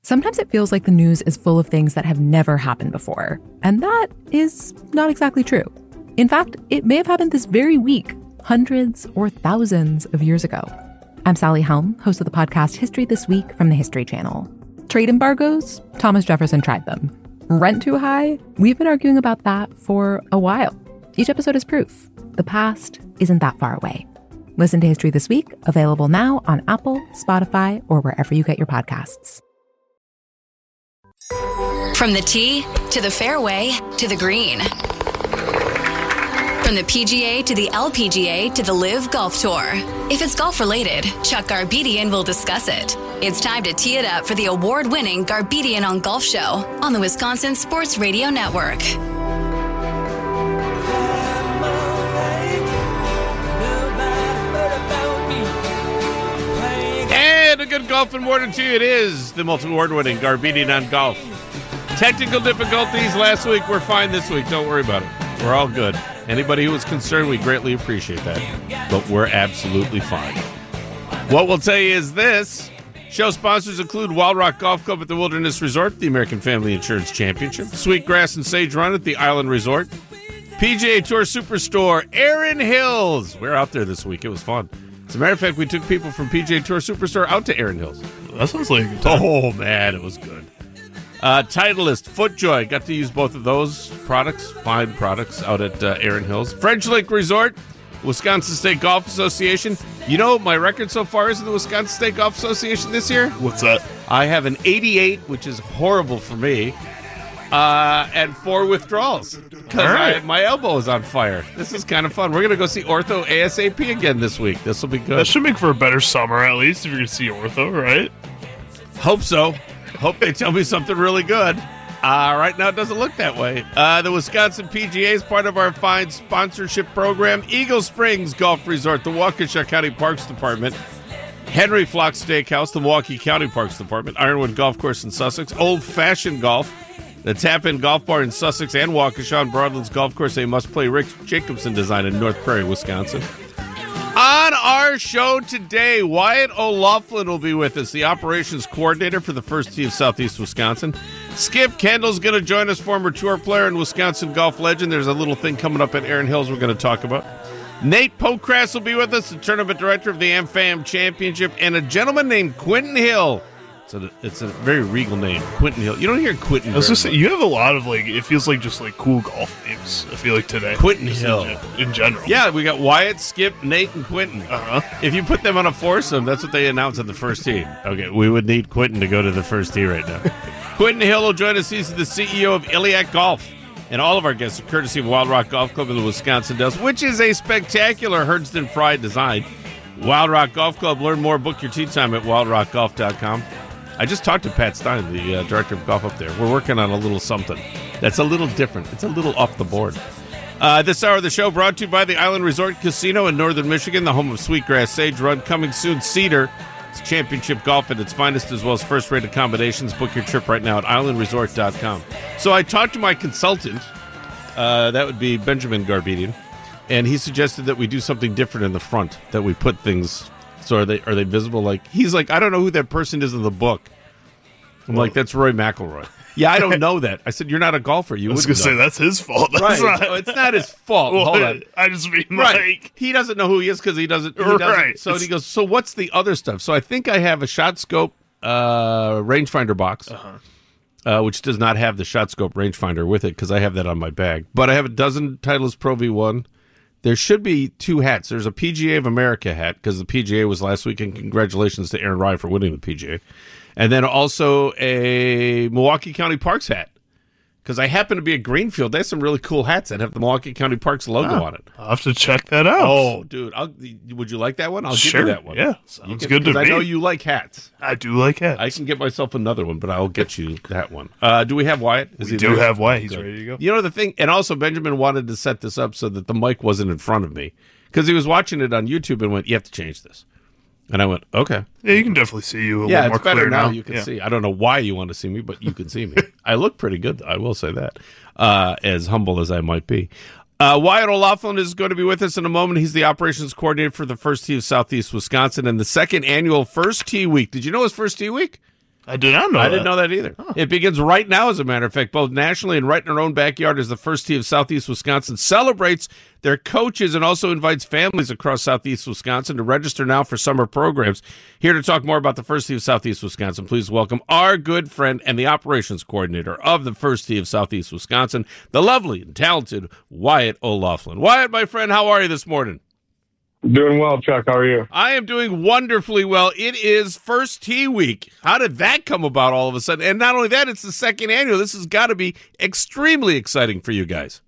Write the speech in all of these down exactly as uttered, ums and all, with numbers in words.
Sometimes it feels like the news is full of things that have never happened before, and that is not exactly true. In fact, it may have happened this very week, hundreds or thousands of years ago. I'm Sally Helm, host of the podcast History This Week from the History Channel. Trade embargoes? Thomas Jefferson tried them. Rent too high? We've been arguing about that for a while. Each episode is proof. The past isn't that far away. Listen to History This Week, available now on Apple, Spotify, or wherever you get your podcasts. From the tee to the fairway to the green. From the P G A to the L P G A to the Live Golf Tour. If it's golf related, Chuck Garbedian will discuss it. It's time to tee it up for the award-winning Garbedian on Golf Show on the Wisconsin Sports Radio Network. And a good golf and morning to you. It is the multi-award-winning Garbedian on Golf. Technical difficulties last week. We're fine this week. Don't worry about it. We're all good. Anybody who was concerned, we greatly appreciate that. But we're absolutely fine. What we'll tell you is this. Show sponsors include Wild Rock Golf Club at the Wilderness Resort, the American Family Insurance Championship, Sweetgrass and Sage Run at the Island Resort, P G A Tour Superstore, Erin Hills. We're out there this week. It was fun. As a matter of fact, we took people from P G A Tour Superstore out to Erin Hills. That sounds like a good time. Oh, man, it was good. Uh, Titleist, FootJoy, got to use both of those products, fine products, out at uh, Erin Hills. French Lake Resort, Wisconsin State Golf Association. You know what my record so far is in the Wisconsin State Golf Association this year? What's that? I have an eighty-eight, which is horrible for me, uh, and four withdrawals because right. my elbow is on fire. This is kind of fun. We're going to go see Ortho ASAP again this week. This will be good. That should make for a better summer, at least, if you're going to see Ortho, right? Hope so. Hope they tell me something really good. Uh, right now, it doesn't look that way. Uh, the Wisconsin P G A is part of our fine sponsorship program. Eagle Springs Golf Resort, the Waukesha County Parks Department, Henry Flock Steakhouse, the Milwaukee County Parks Department, Ironwood Golf Course in Sussex, Old Fashioned Golf, the Tap-In Golf Bar in Sussex and Waukesha, and Broadlands Golf Course, a must-play Rick Jacobson design in North Prairie, Wisconsin. On our show today, Wyatt O'Loughlin will be with us, the operations coordinator for the First Tee of Southeast Wisconsin. Skip Kendall's going to join us, former tour player and Wisconsin golf legend. There's a little thing coming up at Erin Hills we're going to talk about. Nate Pokrass will be with us, the tournament director of the AmFam Championship, and a gentleman named Quentin Hill. It's a, it's a very regal name, Quentin Hill. You don't hear Quentin. I was gonna say, you have a lot of, like, it feels like just, like, cool golf names, I feel like, today. Quentin just Hill. In, in general. Yeah, we got Wyatt, Skip, Nate, and Quentin. Uh-huh. If you put them on a foursome, that's what they announced at the first tee. Okay, we would need Quentin to go to the first tee right now. Quentin Hill will join us. He's the C E O of Iliac Golf. And all of our guests are courtesy of Wild Rock Golf Club in the Wisconsin Dells, which is a spectacular Herdston Fry design. Wild Rock Golf Club. Learn more. Book your tee time at wild rock golf dot com. I just talked to Pat Stein, the uh, director of golf up there. We're working on a little something that's a little different. It's a little off the board. Uh, this hour of the show brought to you by the Island Resort Casino in northern Michigan, the home of Sweetgrass Sage Run. Coming soon, Cedar. It's championship golf at its finest, as well as first-rate accommodations. Book your trip right now at island resort dot com. So I talked to my consultant. Uh, that would be Benjamin Garbedian. And he suggested that we do something different in the front, that we put things... So are they are they visible? Like he's like, I don't know who that person is in the book. I'm well, like, that's Roy McIlroy. Yeah, I don't know that. I said, you're not a golfer. You I was going to say, that's his fault. That's right. Not... No, it's not his fault. Well, Hold on. I just mean, right. like... He doesn't know who he is because he doesn't. He doesn't. Right. So he goes, so what's the other stuff? So I think I have a shot scope uh, rangefinder box, uh-huh. uh, which does not have the shot scope rangefinder with it because I have that on my bag. But I have a dozen Titleist Pro V one. There should be two hats. There's a P G A of America hat because the P G A was last week, and congratulations to Aaron Rai for winning the P G A. And then also a Milwaukee County Parks hat because I happen to be at Greenfield. They have some really cool hats that have the Milwaukee County Parks logo oh, on it. I'll have to check that out. Oh, dude. I'll, would you like that one? I'll sure. give you that one. Yeah, sounds can, good to me. I know you like hats. I do like hats. I can get myself another one, but I'll get you that one. Uh, do we have Wyatt? Is we he do there? have Wyatt. He's good. Ready to go. You know the thing, and also Benjamin wanted to set this up so that the mic wasn't in front of me because he was watching it on YouTube and went, you have to change this. And I went, okay. Yeah, you can definitely see you a yeah, little more it's better clear now. now. You can yeah. see. I don't know why you want to see me, but you can see me. I look pretty good, I will say that, uh, as humble as I might be. Uh, Wyatt O'Loughlin is going to be with us in a moment. He's the operations coordinator for the First Tee of Southeast Wisconsin and the second annual First Tee Week. Did you know it was First Tee Week? I did not know I that. didn't know that either. Huh. It begins right now, as a matter of fact, both nationally and right in our own backyard, as the First Tee of Southeast Wisconsin celebrates their coaches and also invites families across Southeast Wisconsin to register now for summer programs. Here to talk more about the First Tee of Southeast Wisconsin, please welcome our good friend and the operations coordinator of the First Tee of Southeast Wisconsin, the lovely and talented Wyatt O'Loughlin. Wyatt, my friend, how are you this morning? Doing well, Chuck. How are you? I am doing wonderfully well. It is First Tee Week. How did that come about all of a sudden? And not only that, it's the second annual. This has got to be extremely exciting for you guys.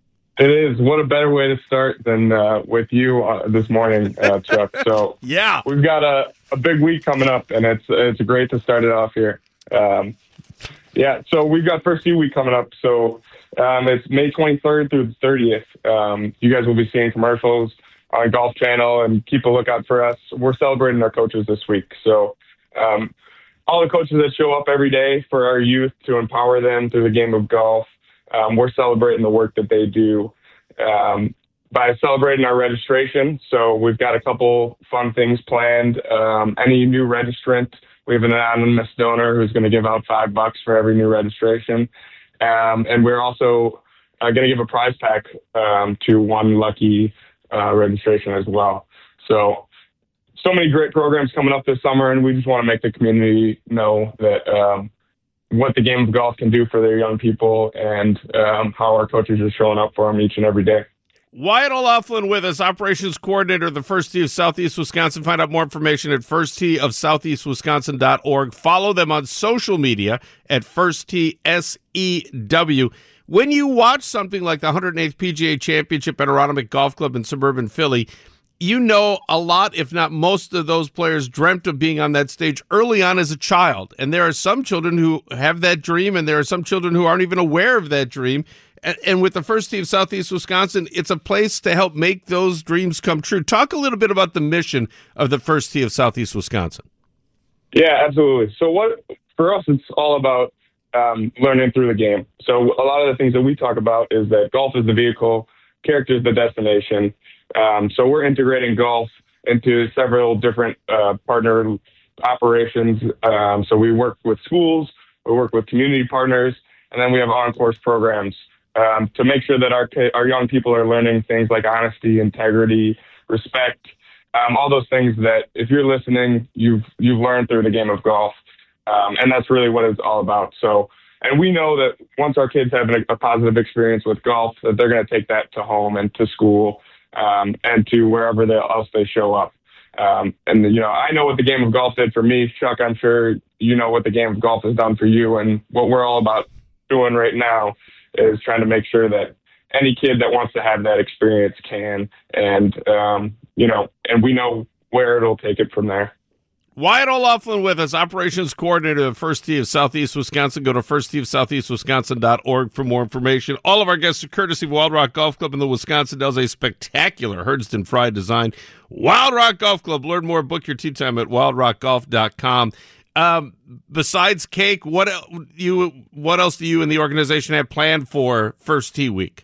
It is. What a better way to start than uh, with you uh, this morning, uh, Chuck. So yeah, we've got a, a big week coming up, and it's it's great to start it off here. Um, yeah, so we've got First Tee Week coming up. So um, it's May twenty-third through the thirtieth. Um, you guys will be seeing commercials on Golf Channel, and keep a lookout for us. We're celebrating our coaches this week. So um, all the coaches that show up every day for our youth to empower them through the game of golf, um, we're celebrating the work that they do um, by celebrating our registration. So we've got a couple fun things planned. Um, any new registrant, we have an anonymous donor who's going to give out five bucks for every new registration. Um, and we're also uh, going to give a prize pack um, to one lucky Uh, registration as well. So, so many great programs coming up this summer, and we just want to make the community know that um, what the game of golf can do for their young people and um, how our coaches are showing up for them each and every day. Wyatt O'Loughlin with us, operations coordinator of the First Tee of Southeast Wisconsin. Find out more information at first tee of southeast wisconsin dot org. Follow them on social media at First Tee S E W. When you watch something like the one hundred eighth P G A Championship at Aronimink Golf Club in suburban Philly, you know a lot, if not most of those players dreamt of being on that stage early on as a child. And there are some children who have that dream, and there are some children who aren't even aware of that dream. And, and with the First Tee of Southeast Wisconsin, it's a place to help make those dreams come true. Talk a little bit about the mission of the First Tee of Southeast Wisconsin. Yeah, absolutely. So what for us, it's all about Um, learning through the game. So a lot of the things that we talk about is that golf is the vehicle, character is the destination. Um, so we're integrating golf into several different uh, partner operations. Um, so we work with schools, we work with community partners, and then we have on-course programs um, to make sure that our our young people are learning things like honesty, integrity, respect, um, all those things that if you're listening, you've you've learned through the game of golf. Um, and that's really what it's all about. So, and we know that once our kids have a, a positive experience with golf, that they're going to take that to home and to school um, and to wherever they, else they show up. Um, and, you know, I know what the game of golf did for me. Chuck, I'm sure you know what the game of golf has done for you. And what we're all about doing right now is trying to make sure that any kid that wants to have that experience can. And, um, you know, and we know where it'll take it from there. Wyatt O'Loughlin with us, operations coordinator of First Tee of Southeast Wisconsin. Go to first tee of southeast wisconsin dot org for more information. All of our guests are courtesy of Wild Rock Golf Club in the Wisconsin Dells, a spectacular Herdston Fry design. Wild Rock Golf Club. Learn more. Book your tee time at wild rock golf dot com. Um, besides cake, what you what else do you and the organization have planned for First Tee Week?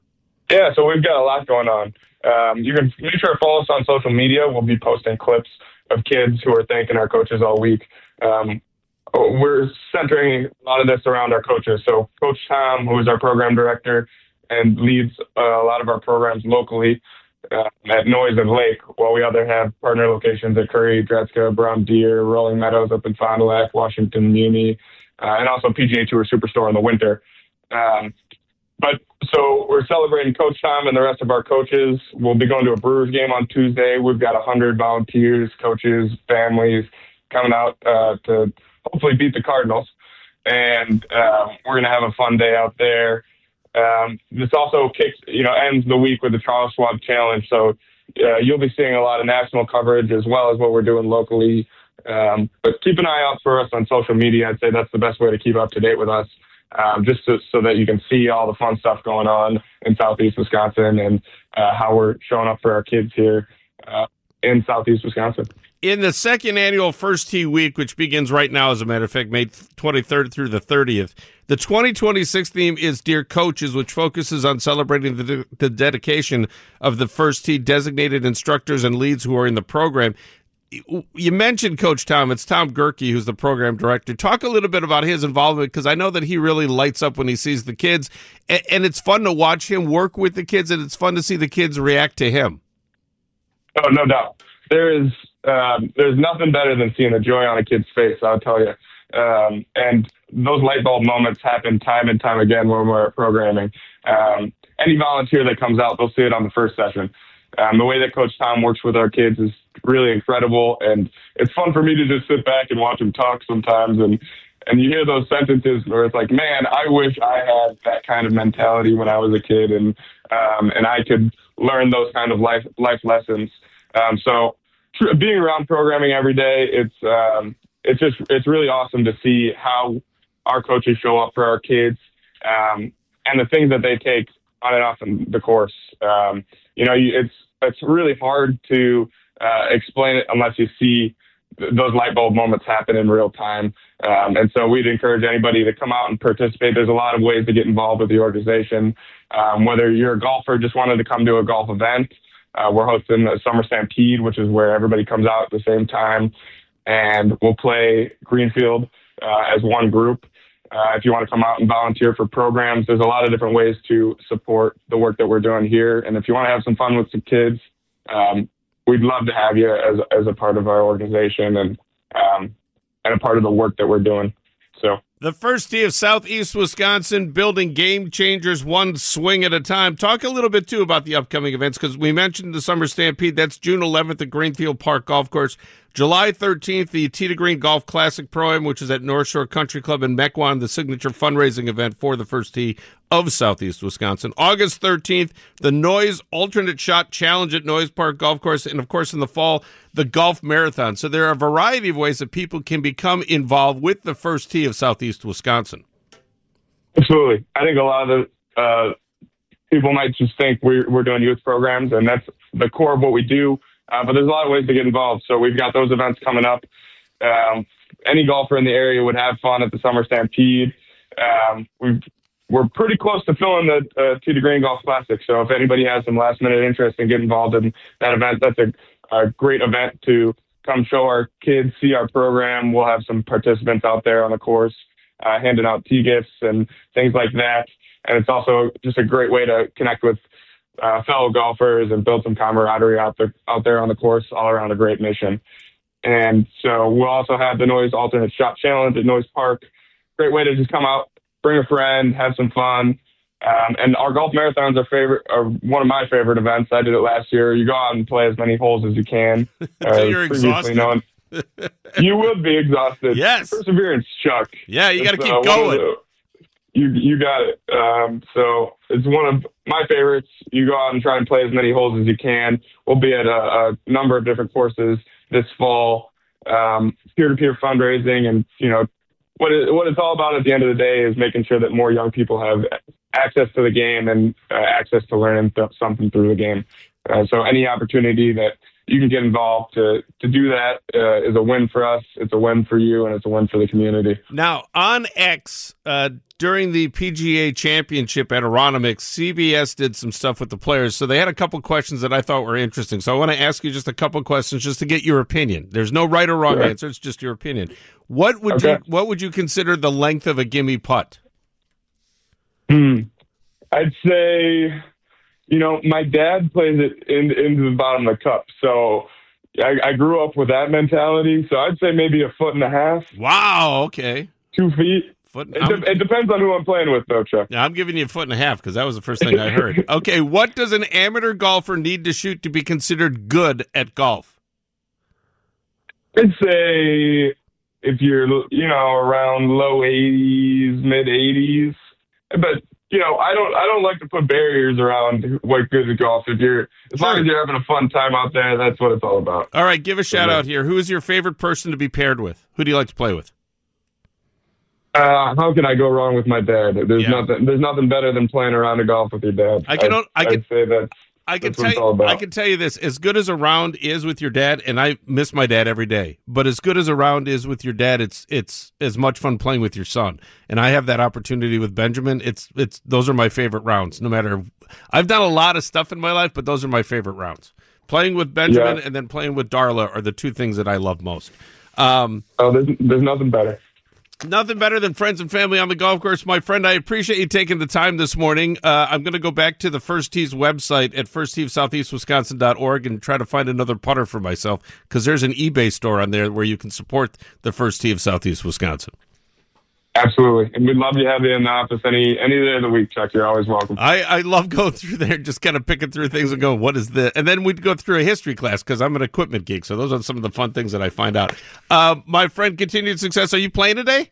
Yeah, so we've got a lot going on. Um, you can make sure to follow us on social media. We'll be posting clips of kids who are thanking our coaches all week. Um, we're centering a lot of this around our coaches. So Coach Tom, who is our program director and leads uh, a lot of our programs locally uh, at Noise and Lake, while we other have partner locations at Curry, Dretska, Brown Deer, Rolling Meadows up in Fond du Lac, Washington Muni, uh, and also P G A Tour Superstore in the winter. Um, But so we're celebrating Coach Tom and the rest of our coaches. We'll be going to a Brewers game on Tuesday. We've got one hundred volunteers, coaches, families coming out uh, to hopefully beat the Cardinals. And uh, we're going to have a fun day out there. Um, this also kicks, you know, ends the week with the Charles Schwab Challenge. So uh, you'll be seeing a lot of national coverage as well as what we're doing locally. Um, but keep an eye out for us on social media. I'd say that's the best way to keep up to date with us. Um, just to, so that you can see all the fun stuff going on in Southeast Wisconsin and uh, how we're showing up for our kids here uh, in Southeast Wisconsin. In the second annual First Tee Week, which begins right now, as a matter of fact, May twenty-third through the thirtieth, the twenty twenty-six theme is Dear Coaches, which focuses on celebrating the, de- the dedication of the First Tee designated instructors and leads who are in the program. you mentioned Coach Tom. It's Tom Gerke, who's the program director. Talk a little bit about his involvement, because I know that he really lights up when he sees the kids, and, and it's fun to watch him work with the kids, and it's fun to see the kids react to him. Oh, no doubt. There is um, there's nothing better than seeing the joy on a kid's face, I'll tell you. Um, and those light bulb moments happen time and time again when we're programming. Um, any volunteer that comes out, they'll see it on the first session. Um, the way that Coach Tom works with our kids is really incredible, and it's fun for me to just sit back and watch him talk sometimes. And, and you hear those sentences where it's like, man, I wish I had that kind of mentality when I was a kid, and um, and I could learn those kind of life life lessons. Um, so tr- being around programming every day, it's um, it's just it's really awesome to see how our coaches show up for our kids, um, and the things that they take on and off the course. Um, you know, it's it's really hard to uh, explain it unless you see th- those light bulb moments happen in real time. Um, and so we'd encourage anybody to come out and participate. There's a lot of ways to get involved with the organization. Um, whether you're a golfer, just wanted to come to a golf event, uh, we're hosting a Summer Stampede, which is where everybody comes out at the same time, and we'll play Greenfield uh, as one group. Uh, if you want to come out and volunteer for programs, there's a lot of different ways to support the work that we're doing here. And if you want to have some fun with some kids, um, we'd love to have you as as a part of our organization and um, and a part of the work that we're doing. So the first tee of Southeast Wisconsin, building game changers one swing at a time. Talk a little bit, too, about the upcoming events, because we mentioned the Summer Stampede. That's June eleventh at Greenfield Park Golf Course. July thirteenth, the Tee to Green Golf Classic Pro-Am, which is at North Shore Country Club in Mequon, the signature fundraising event for the first tee of Southeast Wisconsin. August thirteenth, the Noise Alternate Shot Challenge at Noise Park Golf Course. And, of course, in the fall, the Golf Marathon. So there are a variety of ways that people can become involved with the first tee of Southeast Wisconsin. Absolutely. I think a lot of the uh, people might just think we're, we're doing youth programs, and that's the core of what we do. Uh, but there's a lot of ways to get involved. So we've got those events coming up. Um, any golfer in the area would have fun at the Summer Stampede. Um, we've, we're pretty close to filling the uh, Tee to Green Golf Classic. So if anybody has some last minute interest in getting involved in that event, that's a, a great event to come show our kids, see our program. We'll have some participants out there on the course uh, handing out tee gifts and things like that. And it's also just a great way to connect with Uh, fellow golfers and build some camaraderie out there, out there on the course, all around a great mission. And so we'll also have the Noise Alternate Shot Challenge at Noise Park. Great way to just come out, bring a friend, have some fun. Um, and our golf marathons are favorite, are one of my favorite events. I did it last year. You go out and play as many holes as you can. Until uh, you're exhausted. Known. You would be exhausted. Yes. Perseverance, Chuck. Yeah, you got to keep uh, going. You you got it. Um, so it's one of my favorites. You go out and try and play as many holes as you can. We'll be at a, a number of different courses this fall, um, peer-to-peer fundraising, and you know what it, what it's all about at the end of the day is making sure that more young people have access to the game and uh, access to learning th- something through the game. Uh, so any opportunity that you can get involved to to do that uh, is a win for us. It's a win for you, and it's a win for the community. Now, on X, uh, during the P G A Championship at Aronimix, C B S did some stuff with the players, so they had a couple questions that I thought were interesting. So I want to ask you just a couple questions just to get your opinion. There's no right or wrong sure. answer. It's just your opinion. What would okay. you What would you consider the length of a gimme putt? Hmm. I'd say... You know, my dad plays it in, into the bottom of the cup, so I, I grew up with that mentality. So I'd say maybe a foot and a half. Wow, okay. Two feet. Foot, it, de- it depends on who I'm playing with, though, Chuck. Yeah, I'm giving you a foot and a half because that was the first thing I heard. Okay, what does an amateur golfer need to shoot to be considered good at golf? I'd say if you're, you know, around low eighties, mid eighties, but. You know, I don't. I don't like to put barriers around what good at golf. If you're, as long as you're having a fun time out there, that's what it's all about. All right, give a shout out here. Who is your favorite person to be paired with? Who do you like to play with? Uh, how can I go wrong with my dad? There's yeah. nothing. There's nothing better than playing around a golf with your dad. I can. I, I can I'd say that. I can tell you, I can tell you this: as good as a round is with your dad, and I miss my dad every day. But as good as a round is with your dad, it's it's as much fun playing with your son. And I have that opportunity with Benjamin. It's it's those are my favorite rounds. No matter, I've done a lot of stuff in my life, but those are my favorite rounds Playing with Benjamin Yeah. and then playing with Darla are the two things that I love most. Um, Oh, there's, there's nothing better. Nothing better than friends and family on the golf course. My friend, I appreciate you taking the time this morning. Uh, I'm going to go back to the First Tee's website at first tee of southeast wisconsin dot org and try to find another putter for myself, because there's an eBay store on there where you can support the First Tee of Southeast Wisconsin. Absolutely. And we'd love to have you in the office any any day of the week, Chuck. You're always welcome. I, I love going through there, just kind of picking through things and going, what is this? And then we'd go through a history class, because I'm an equipment geek, so those are some of the fun things that I find out. Uh, my friend, continued success. Are you playing today?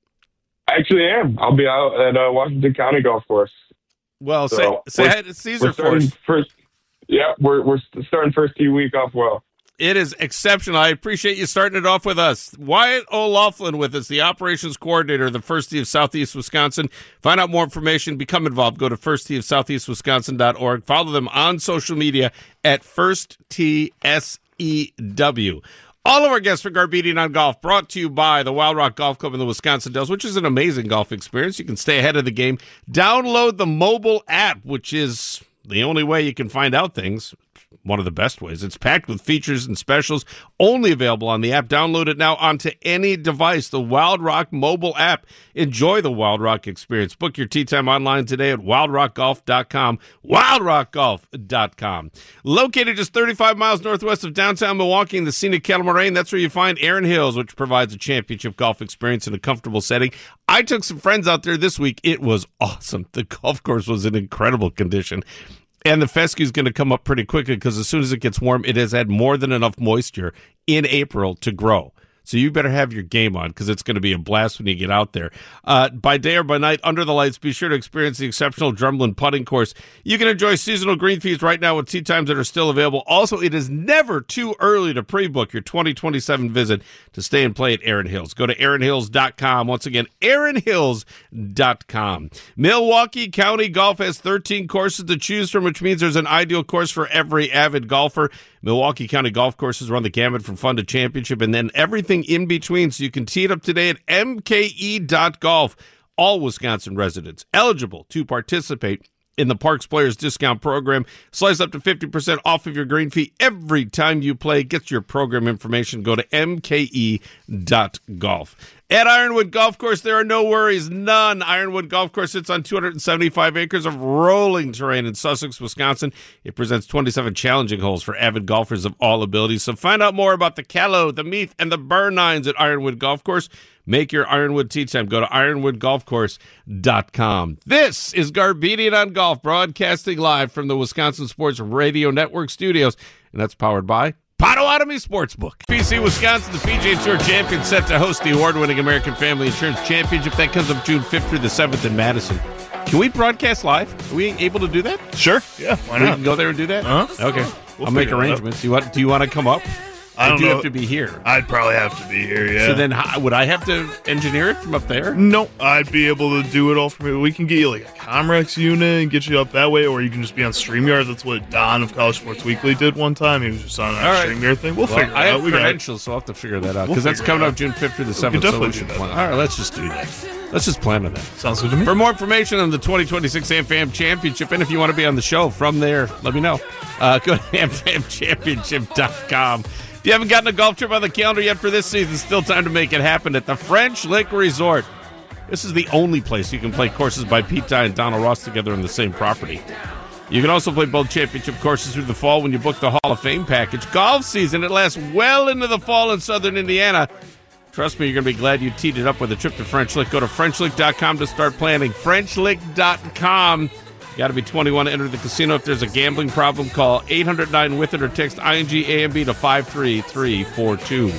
I actually am. I'll be out at uh, Washington County Golf Course. Well, So, say, say we're- hi to Caesar We're for starting us. first. Yeah, we're we're starting first tee week off well. It is exceptional. I appreciate you starting it off with us. Wyatt O'Loughlin with us, the operations coordinator of the First Tee of Southeast Wisconsin. Find out more information, become involved, go to first tee of southeast wisconsin dot org. Follow them on social media at First Tee S E W. All of our guests for Garbedian on Golf brought to you by the Wild Rock Golf Club in the Wisconsin Dells, which is an amazing golf experience. You can stay ahead of the game. Download the mobile app, which is the only way you can find out things. One of the best ways. It's packed with features and specials, only available on the app. Download it now onto any device, the Wild Rock mobile app. Enjoy the Wild Rock experience. Book your tee time online today at wild rock golf dot com, wild rock golf dot com. Located just thirty-five miles northwest of downtown Milwaukee in the scenic Kettle Moraine, that's where you find Erin Hills, which provides a championship golf experience in a comfortable setting. I took some friends out there this week. It was awesome. The golf course was in incredible condition. And the fescue is going to come up pretty quickly, because as soon as it gets warm, it has had more than enough moisture in April to grow. So you better have your game on, because it's going to be a blast when you get out there. Uh, by day or by night, under the lights, be sure to experience the exceptional Drumlin putting course. You can enjoy seasonal green fees right now with tee times that are still available. Also, it is never too early to pre-book your twenty twenty-seven visit to stay and play at Erin Hills. Go to erin hills dot com. Once again, erin hills dot com. Milwaukee County Golf has thirteen courses to choose from, which means there's an ideal course for every avid golfer. Milwaukee County Golf Courses run the gamut from fun to championship, and then everything in between, so you can tee it up today at m k e dot golf. All Wisconsin residents eligible to participate in the Parks Players Discount Program. Slice up to fifty percent off of your green fee every time you play. Get your program information. Go to m k e dot golf. At Ironwood Golf Course, there are no worries, none. Ironwood Golf Course sits on two hundred seventy-five acres of rolling terrain in Sussex, Wisconsin. It presents twenty-seven challenging holes for avid golfers of all abilities. So find out more about the Callow, the Meath, and the Burr Nines at Ironwood Golf Course. Make your Ironwood tee time. Go to ironwood golf course dot com. This is Garbedian on Golf, broadcasting live from the Wisconsin Sports Radio Network studios, and that's powered by Potawatomi Sportsbook. P C Wisconsin, the P G A Tour champion, set to host the award-winning American Family Insurance Championship. That comes up June fifth through the seventh in Madison. Can we broadcast live? Are we able to do that? Sure. Yeah. Why We not? can go there and do that? Uh-huh. Okay. We'll I'll make figure it out. arrangements. Do you want, do you want to come up? I Or don't do you know. have to be here? I'd probably have to be here. Yeah. So then how, would I have to engineer it from up there? No, I'd be able to do it all for me. We can get you like a Comrex unit and get you up that way, or you can just be on StreamYard. That's what Don of College Sports Weekly did one time. He was just on that All right. StreamYard thing. We'll Well, figure it I out. have We got it. credentials, so I'll have to figure that out, We'll because that's figure it coming out. up June fifth through the We seventh. can So we definitely should do that. plan. All right, let's just do that. Let's just plan on that. Sounds good to me. For more information on the twenty twenty-six AmFam Championship, and if you want to be on the show from there, let me know. Uh, go to am fam championship dot com. If you haven't gotten a golf trip on the calendar yet for this season, still time to make it happen at the French Lick Resort. This is the only place you can play courses by Pete Dye and Donald Ross together on the same property. You can also play both championship courses through the fall when you book the Hall of Fame package. Golf season, it lasts well into the fall in southern Indiana. Trust me, you're going to be glad you teed it up with a trip to French Lick. Go to french lick dot com to start planning. french lick dot com. You got to be twenty-one to enter the casino. If there's a gambling problem, call eight hundred nine W I T H I T or text I N G A M B to five three three four two.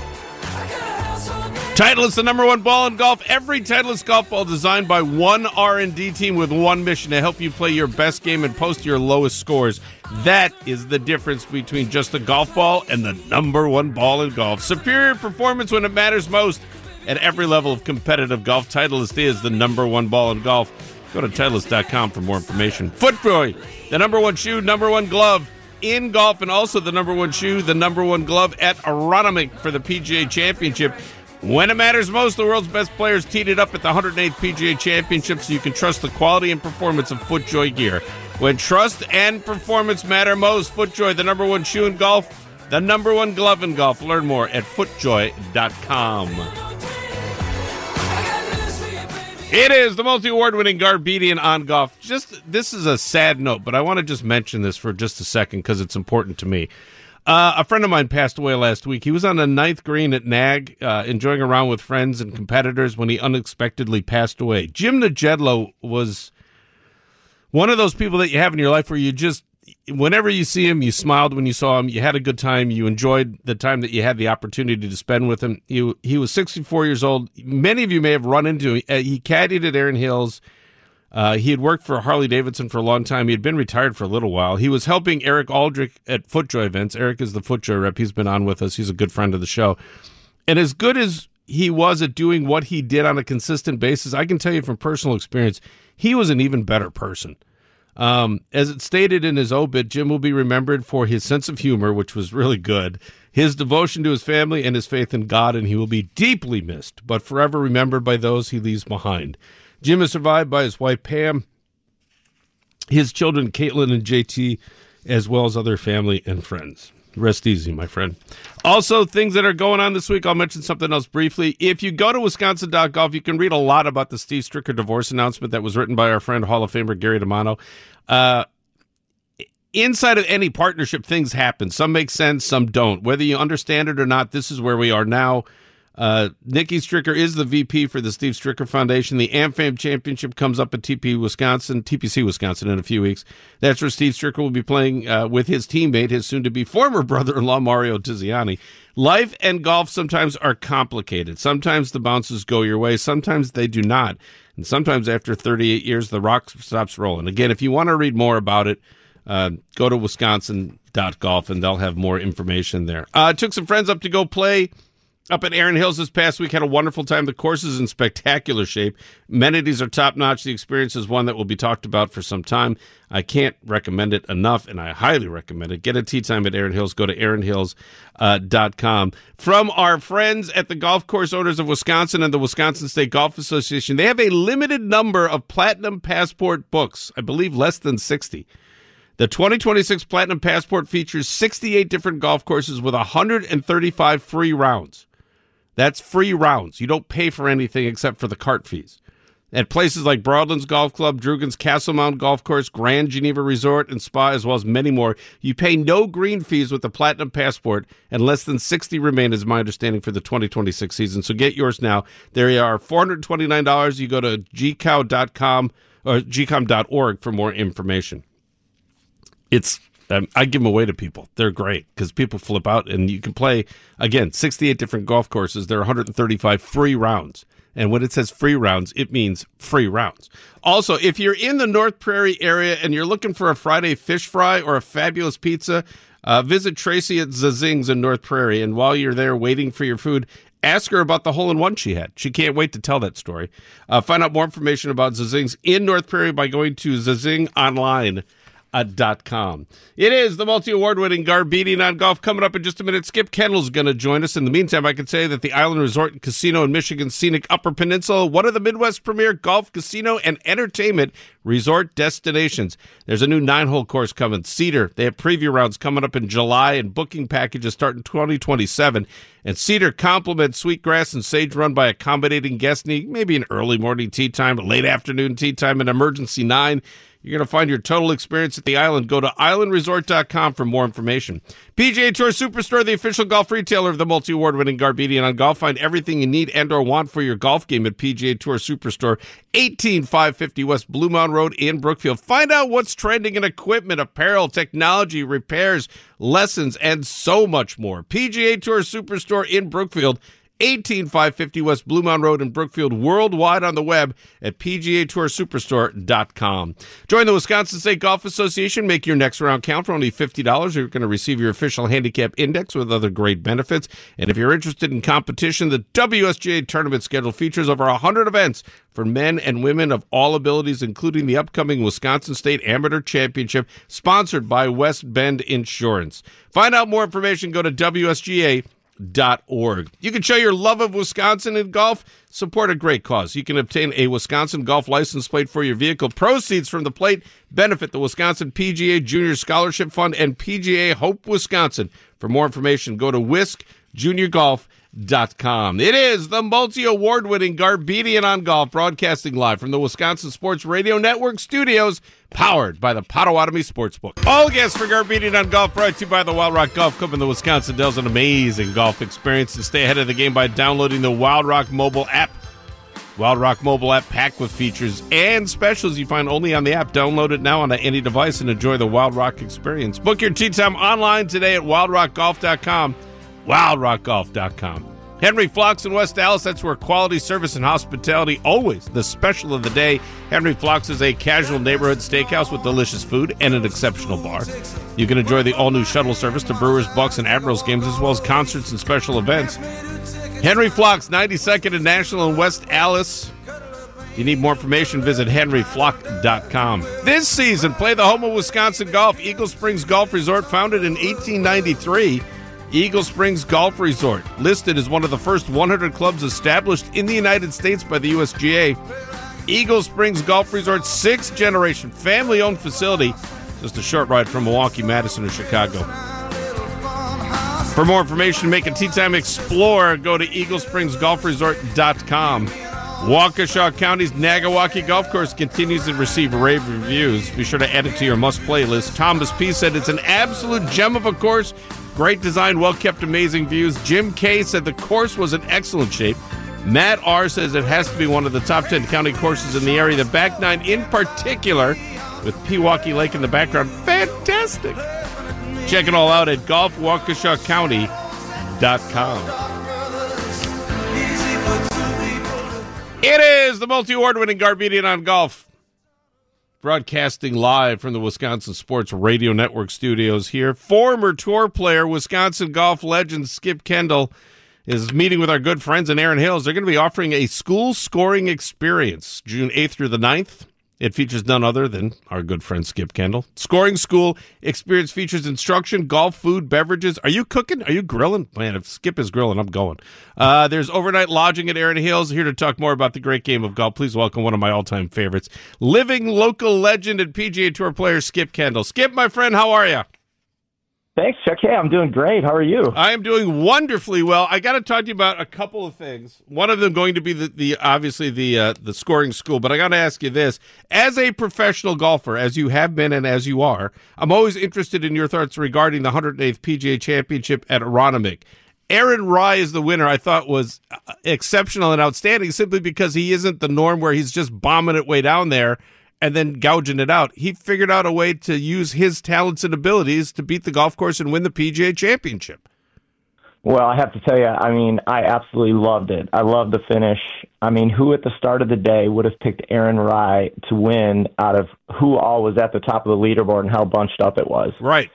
Titleist, the number one ball in golf. Every Titleist golf ball designed by one R and D team with one mission to help you play your best game and post your lowest scores. That is the difference between just a golf ball and the number one ball in golf. Superior performance when it matters most. At every level of competitive golf, Titleist is the number one ball in golf. Go to Titleist dot com for more information. FootJoy, the number one shoe, number one glove in golf, and also the number one shoe, the number one glove at Aronimink for the P G A Championship. When it matters most, the world's best players teed it up at the one hundred eighth P G A Championship, so you can trust the quality and performance of FootJoy gear. When trust and performance matter most, FootJoy, the number one shoe in golf, the number one glove in golf. Learn more at footjoy dot com. It is the multi-award-winning Garbedian on golf. Just this is a sad note, but I want to just mention this for just a second because it's important to me. Uh, a friend of mine passed away last week. He was on the ninth green at Nag, uh, enjoying a round with friends and competitors when he unexpectedly passed away. Jim Najedlo was one of those people that you have in your life where you just, whenever you see him, you smiled when you saw him, you had a good time, you enjoyed the time that you had the opportunity to spend with him. He, he was sixty-four years old. Many of you may have run into him. Uh, he caddied at Erin Hills. Uh, he had worked for Harley Davidson for a long time. He had been retired for a little while. He was helping Eric Aldrich at FootJoy events. Eric is the FootJoy rep. He's been on with us. He's a good friend of the show. And as good as he was at doing what he did on a consistent basis, I can tell you from personal experience, he was an even better person. Um, as it stated in his obit, Jim will be remembered for his sense of humor, which was really good, his devotion to his family, and his faith in God, and he will be deeply missed, but forever remembered by those he leaves behind. Jim is survived by his wife, Pam, his children, Caitlin and J T, as well as other family and friends. Rest easy, my friend. Also, things that are going on this week, I'll mention something else briefly. If you go to wisconsin dot golf, you can read a lot about the Steve Stricker divorce announcement that was written by our friend, Hall of Famer Gary DiMano. Uh, inside of any partnership, things happen. Some make sense, some don't. Whether you understand it or not, this is where we are now. Uh, Nikki Stricker is the V P for the Steve Stricker Foundation. The AmFam Championship comes up at T P Wisconsin, T P C Wisconsin in a few weeks. That's where Steve Stricker will be playing uh, with his teammate, his soon-to-be former brother-in-law, Mario Tiziani. Life and golf sometimes are complicated. Sometimes the bounces go your way. Sometimes they do not. And sometimes after thirty-eight years, the rock stops rolling. Again, if you want to read more about it, uh, go to wisconsin dot golf, and they'll have more information there. Uh, took some friends up to go play up at Erin Hills this past week. Had a wonderful time. The course is in spectacular shape. Amenities are top-notch. The experience is one that will be talked about for some time. I can't recommend it enough, and I highly recommend it. Get a tee time at Erin Hills. Go to erin hills dot com. From our friends at the Golf Course Owners of Wisconsin and the Wisconsin State Golf Association, they have a limited number of Platinum Passport books, I believe less than sixty. The twenty twenty-six Platinum Passport features sixty-eight different golf courses with one hundred thirty-five free rounds. That's free rounds. You don't pay for anything except for the cart fees. At places like Broadlands Golf Club, Drugan's Castle Mountain Golf Course, Grand Geneva Resort and Spa, as well as many more, you pay no green fees with the Platinum Passport, and less than sixty remain, is my understanding, for the twenty twenty-six season. So get yours now. There you are, four hundred twenty-nine dollars. You go to g cow dot com or g com dot org for more information. It's Um, I give them away to people. They're great because people flip out, and you can play, again, sixty-eight different golf courses. There are one hundred thirty-five free rounds. And when it says free rounds, it means free rounds. Also, if you're in the North Prairie area and you're looking for a Friday fish fry or a fabulous pizza, uh, visit Tracy at Zazing's in North Prairie. And while you're there waiting for your food, ask her about the hole-in-one she had. She can't wait to tell that story. Uh, find out more information about Zazing's in North Prairie by going to zazing online dot com. It is the multi-award-winning Garbedian on golf. Coming up in just a minute, Skip Kendall's going to join us. In the meantime, I can say that the Island Resort and Casino in Michigan's scenic Upper Peninsula, one of the Midwest's premier golf, casino, and entertainment resort destinations. There's a new nine-hole course coming, Cedar. They have preview rounds coming up in July, and booking packages start in twenty twenty-seven. And Cedar complements Sweetgrass and Sage Run by accommodating guest need, maybe an early morning tee time, a late afternoon tee time, an emergency nine. You're going to find your total experience at the island. Go to island resort dot com for more information. P G A Tour Superstore, the official golf retailer of the multi-award-winning Garbedian on golf. Find everything you need and or want for your golf game at P G A Tour Superstore, eighteen five fifty West Blue Mountain Road in Brookfield. Find out what's trending in equipment, apparel, technology, repairs, lessons, and so much more. P G A Tour Superstore in Brookfield, eighteen five fifty West Blue Mountain Road in Brookfield, worldwide on the web at p g a tour superstore dot com. Join the Wisconsin State Golf Association. Make your next round count for only fifty dollars. You're going to receive your official handicap index with other great benefits. And if you're interested in competition, the W S G A tournament schedule features over one hundred events for men and women of all abilities, including the upcoming Wisconsin State Amateur Championship, sponsored by West Bend Insurance. Find out more information. Go to W S G A dot org. You can show your love of Wisconsin in golf, support a great cause. You can obtain a Wisconsin golf license plate for your vehicle. Proceeds from the plate benefit the Wisconsin P G A Junior Scholarship Fund and P G A Hope Wisconsin. For more information, go to wisc junior golf dot com. It is the multi-award-winning Garbedian on Golf, broadcasting live from the Wisconsin Sports Radio Network studios, powered by the Potawatomi Sportsbook. All guests for Garbedian on Golf brought to you by the Wild Rock Golf Club in the Wisconsin Dells. An amazing golf experience, and stay ahead of the game by downloading the Wild Rock mobile app. Wild Rock mobile app packed with features and specials you find only on the app. Download it now on any device and enjoy the Wild Rock experience. Book your tee time online today at wild rock golf dot com. wild rock golf dot com. Henry Flocks in West Dallas, that's where quality service and hospitality, always the special of the day. Henry Flocks is a casual neighborhood steakhouse with delicious food and an exceptional bar. You can enjoy the all-new shuttle service to Brewers, Bucks, and Admirals games, as well as concerts and special events. Henry Flocks, ninety-second and National in West Allis. If you need more information, visit henry flock dot com. This season, play the home of Wisconsin golf, Eagle Springs Golf Resort, founded in eighteen ninety-three. Eagle Springs Golf Resort, listed as one of the first one hundred clubs established in the United States by the U S G A. Eagle Springs Golf Resort, sixth generation, family-owned facility, just a short ride from Milwaukee, Madison, or Chicago. For more information, make a tee time explorer. Go to eagle springs golf resort dot com. Waukesha County's Nagawaki Golf Course continues to receive rave reviews. Be sure to add it to your must-play list. Thomas P. said it's an absolute gem of a course. Great design, well-kept, amazing views. Jim K. said the course was in excellent shape. Matt R. says it has to be one of the top ten county courses in the area. The back nine in particular, with Pewaukee Lake in the background, fantastic. Check it all out at golf waukesha county dot com. It is the multi-award-winning Garbedian on Golf, broadcasting live from the Wisconsin Sports Radio Network studios here. Former tour player, Wisconsin golf legend Skip Kendall is meeting with our good friends in Erin Hills. They're going to be offering a school scoring experience June eighth through the ninth. It features none other than our good friend Skip Kendall. Scoring School Experience features instruction, golf, food, beverages. Are you cooking? Are you grilling? Man, if Skip is grilling, I'm going. Uh, there's overnight lodging at Erin Hills. Here to talk more about the great game of golf, please welcome one of my all-time favorites, living local legend and P G A Tour player Skip Kendall. Skip, my friend, how are you? Thanks, Chuck. Hey, I'm doing great. How are you? I am doing wonderfully well. I got to talk to you about a couple of things. One of them going to be the, the obviously the uh, the scoring school, but I got to ask you this. As a professional golfer, as you have been and as you are, I'm always interested in your thoughts regarding the one hundred eighth P G A Championship at Aronimink. Aaron Rai is the winner. I thought was exceptional and outstanding simply because he isn't the norm where he's just bombing it way down there and then gouging it out. He figured out a way to use his talents and abilities to beat the golf course and win the P G A Championship. Well, I have to tell you, I mean, I absolutely loved it. I loved the finish. I mean, who at the start of the day would have picked Aaron Rai to win out of who all was at the top of the leaderboard and how bunched up it was? Right.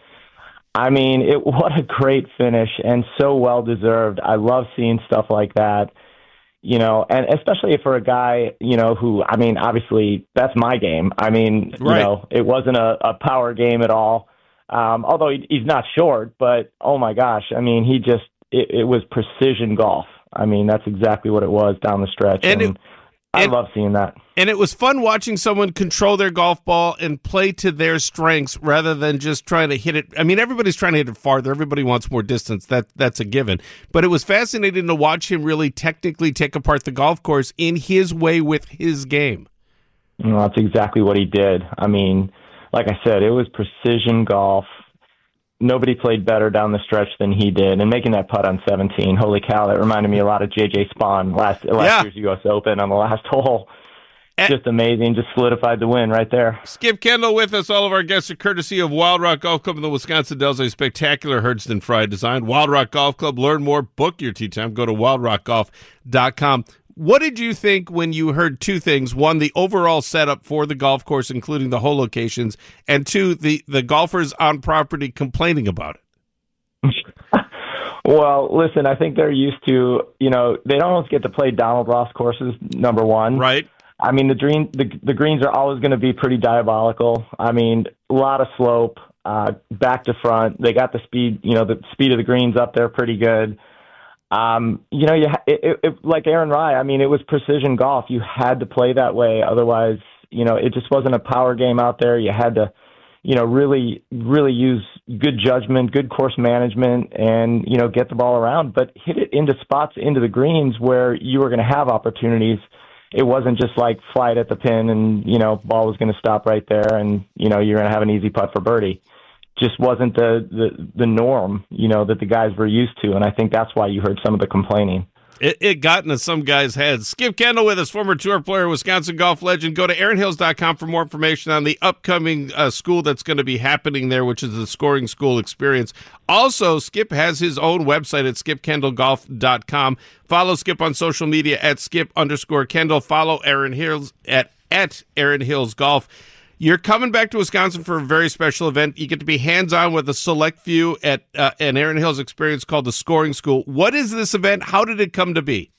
I mean, it what a great finish and so well-deserved. I love seeing stuff like that. You know, and especially for a guy, you know, who, I mean, obviously that's my game. I mean, right. You know, it wasn't a, a power game at all. Um, although he, he's not short, but oh my gosh, I mean, he just, it, it was precision golf. I mean, that's exactly what it was down the stretch. And, and it, I and, love seeing that. And it was fun watching someone control their golf ball and play to their strengths rather than just trying to hit it. I mean, everybody's trying to hit it farther. Everybody wants more distance. That That's a given. But it was fascinating to watch him really technically take apart the golf course in his way with his game. You know, that's exactly what he did. I mean, like I said, it was precision golf. Nobody played better down the stretch than he did. And making that putt on seventeen, holy cow, that reminded me a lot of J J Spawn last, last yeah. year's U S Open on the last hole. Just amazing. Just solidified the win right there. Skip Kendall with us. All of our guests are courtesy of Wild Rock Golf Club in the Wisconsin Dells, a spectacular Herdston Fry design. Wild Rock Golf Club. Learn more. Book your tee time. Go to wild rock golf dot com. What did you think when you heard two things? One, the overall setup for the golf course, including the hole locations, and two, the, the golfers on property complaining about it? Well, listen, I think they're used to, you know, they don't always get to play Donald Ross courses, number one. Right. I mean, the green, the, the greens are always going to be pretty diabolical. I mean, a lot of slope, uh, back to front. They got the speed, you know, the speed of the greens up there pretty good. Um, you know, you ha- it, it, like Aaron Rai, I mean, it was precision golf. You had to play that way. Otherwise, you know, it just wasn't a power game out there. You had to, you know, really, really use good judgment, good course management, and, you know, get the ball around, but hit it into spots, into the greens where you were going to have opportunities. It wasn't just like fly it at the pin and, you know, ball was going to stop right there and, you know, you're going to have an easy putt for birdie. Just wasn't the, the, the norm, you know, that the guys were used to. And I think that's why you heard some of the complaining. It, it got into some guys' heads. Skip Kendall with us, former tour player, Wisconsin golf legend. Go to aaron hills dot com for more information on the upcoming uh, school that's going to be happening there, which is the Scoring School Experience. Also, Skip has his own website at skip kendall golf dot com. Follow Skip on social media at skip underscore Kendall. Follow Aaron Hills at, at Aaron Hills Golf. You're coming back to Wisconsin for a very special event. You get to be hands-on with a select few at uh, an Aaron Hills experience called the Scoring School. What is this event? How did it come to be?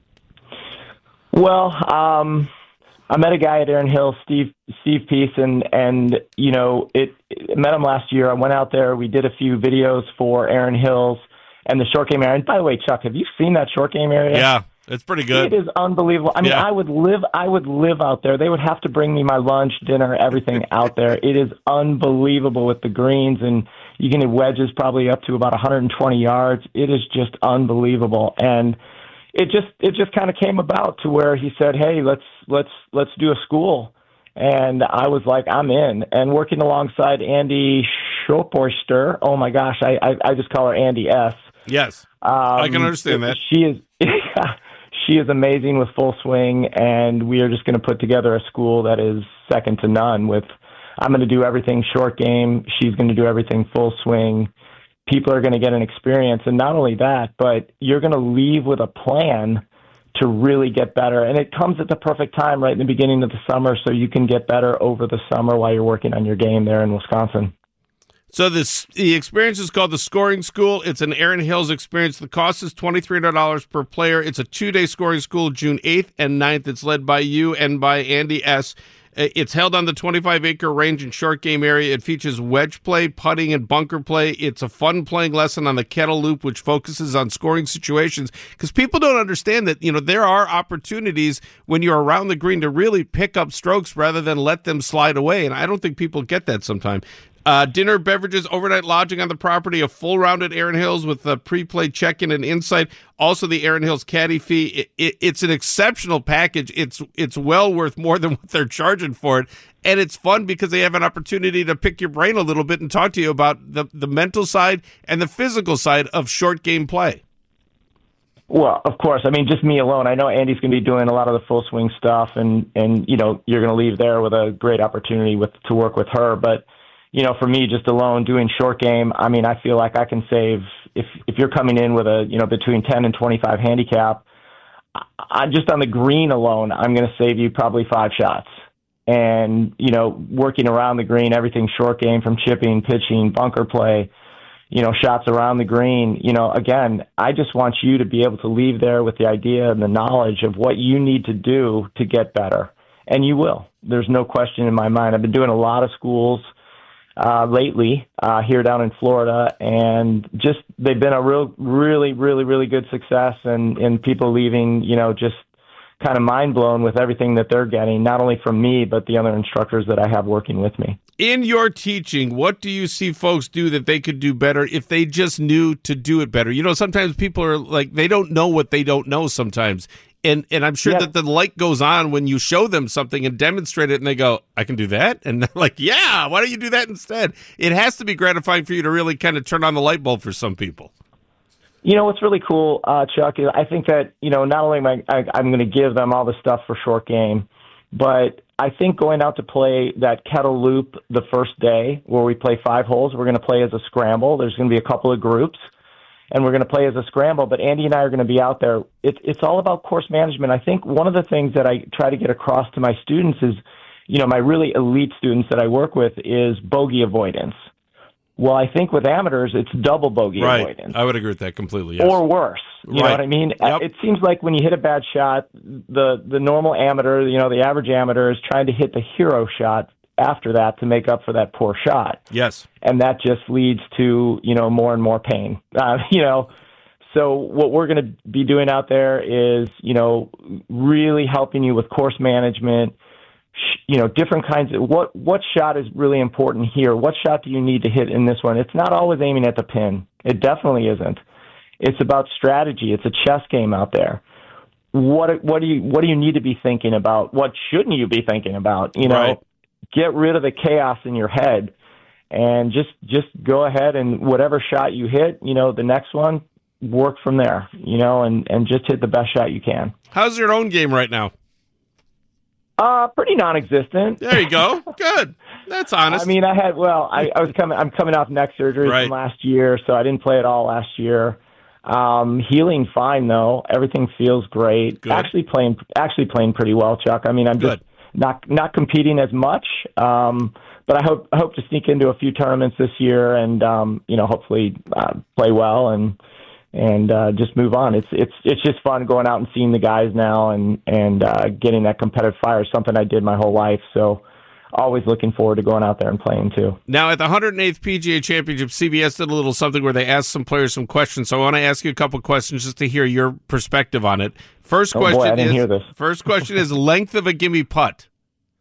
Well, um, I met a guy at Aaron Hills, Steve Steve Peace, and, and you know, it, it met him last year. I went out there. We did a few videos for Aaron Hills and the short game area. And by the way, Chuck, have you seen that short game area? Yeah. It's pretty good. It is unbelievable. I mean, yeah. I would live. I would live out there. They would have to bring me my lunch, dinner, everything out there. It is unbelievable with the greens, and you can hit wedges probably up to about one hundred twenty yards. It is just unbelievable, and it just it just kind of came about to where he said, "Hey, let's let's let's do a school," and I was like, "I'm in." And working alongside Andy Schopoister, oh my gosh, I I, I just call her Andy S. Yes, um, I can understand that. She is. She is amazing with Full Swing, and we are just going to put together a school that is second to none. With I'm going to do everything short game. She's going to do everything Full Swing. People are going to get an experience, and not only that, but you're going to leave with a plan to really get better. And it comes at the perfect time, right in the beginning of the summer, so you can get better over the summer while you're working on your game there in Wisconsin. So this the experience is called the Scoring School. It's an Aaron Hills experience. The cost is twenty-three hundred dollars per player. It's a two-day scoring school, June eighth and ninth. It's led by you and by Andy S. It's held on the twenty-five acre range and short game area. It features wedge play, putting, and bunker play. It's a fun playing lesson on the kettle loop, which focuses on scoring situations, because people don't understand that, you know, there are opportunities when you're around the green to really pick up strokes rather than let them slide away, and I don't think people get that sometimes. Uh, dinner, beverages, overnight lodging on the property, a full round at Aaron Hills with a pre-play check-in and insight. Also, the Aaron Hills caddy fee. It, it, it's an exceptional package. It's it's well worth more than what they're charging for it, and it's fun because they have an opportunity to pick your brain a little bit and talk to you about the the mental side and the physical side of short game play. Well, of course. I mean, just me alone. I know Andy's going to be doing a lot of the Full Swing stuff, and and you know you're going to leave there with a great opportunity with to work with her, but. You know, for me, just alone doing short game, I mean, I feel like I can save, if if you're coming in with a, you know, between ten and twenty-five handicap, I, just on the green alone, I'm going to save you probably five shots. And, you know, working around the green, everything short game from chipping, pitching, bunker play, you know, shots around the green. You know, again, I just want you to be able to leave there with the idea and the knowledge of what you need to do to get better. And you will. There's no question in my mind. I've been doing a lot of schools Uh, lately uh, here down in Florida, and just they've been a real, really, really, really good success, and, and people leaving, you know, just kind of mind blown with everything that they're getting, not only from me, but the other instructors that I have working with me. In your teaching, what do you see folks do that they could do better if they just knew to do it better? You know, sometimes people are like, they don't know what they don't know sometimes. And and I'm sure yeah. that the light goes on when you show them something and demonstrate it, and they go, I can do that? And they're like, yeah, why don't you do that instead? It has to be gratifying for you to really kind of turn on the light bulb for some people. You know, what's really cool, uh, Chuck, is I think that, you know, not only am I, I, I'm going to give them all the stuff for short game, but I think going out to play that kettle loop the first day where we play five holes, we're going to play as a scramble. There's going to be a couple of groups. And we're going to play as a scramble, but Andy and I are going to be out there. It's it's all about course management. I think one of the things that I try to get across to my students is, you know, my really elite students that I work with is bogey avoidance. Well, I think with amateurs, it's double bogey right. avoidance. I would agree with that completely, yes. Or worse. You right. know what I mean? Yep. It seems like when you hit a bad shot, the, the normal amateur, you know, the average amateur is trying to hit the hero shot after that to make up for that poor shot. Yes. And that just leads to, you know, more and more pain. Uh, you know, So what we're going to be doing out there is, you know, really helping you with course management, you know, different kinds of what, what shot is really important here? What shot do you need to hit in this one? It's not always aiming at the pin. It definitely isn't. It's about strategy. It's a chess game out there. What, what do you, what do you need to be thinking about? What shouldn't you be thinking about? You know, right. Get rid of the chaos in your head and just, just go ahead and whatever shot you hit, you know, the next one, work from there, you know, and, and just hit the best shot you can. How's your own game right now? Uh, pretty non-existent. There you go. Good. That's honest. I mean, I had, well, I, I was coming, I'm coming off neck surgery right. from last year, so I didn't play at all last year. Um, healing fine though. Everything feels great. Good. Actually playing, actually playing pretty well, Chuck. I mean, I'm Good. just not, not competing as much. Um, but I hope, I hope to sneak into a few tournaments this year and, um, you know, hopefully, uh, play well and, and uh, just move on. It's it's it's just fun going out and seeing the guys now and and uh, getting that competitive fire. Something I did my whole life, so always looking forward to going out there and playing too. Now, at the one hundred eighth P G A Championship, C B S did a little something where they asked some players some questions. So I want to ask you a couple questions just to hear your perspective on it. First oh question boy, I didn't is hear this. First question is length of a gimme putt.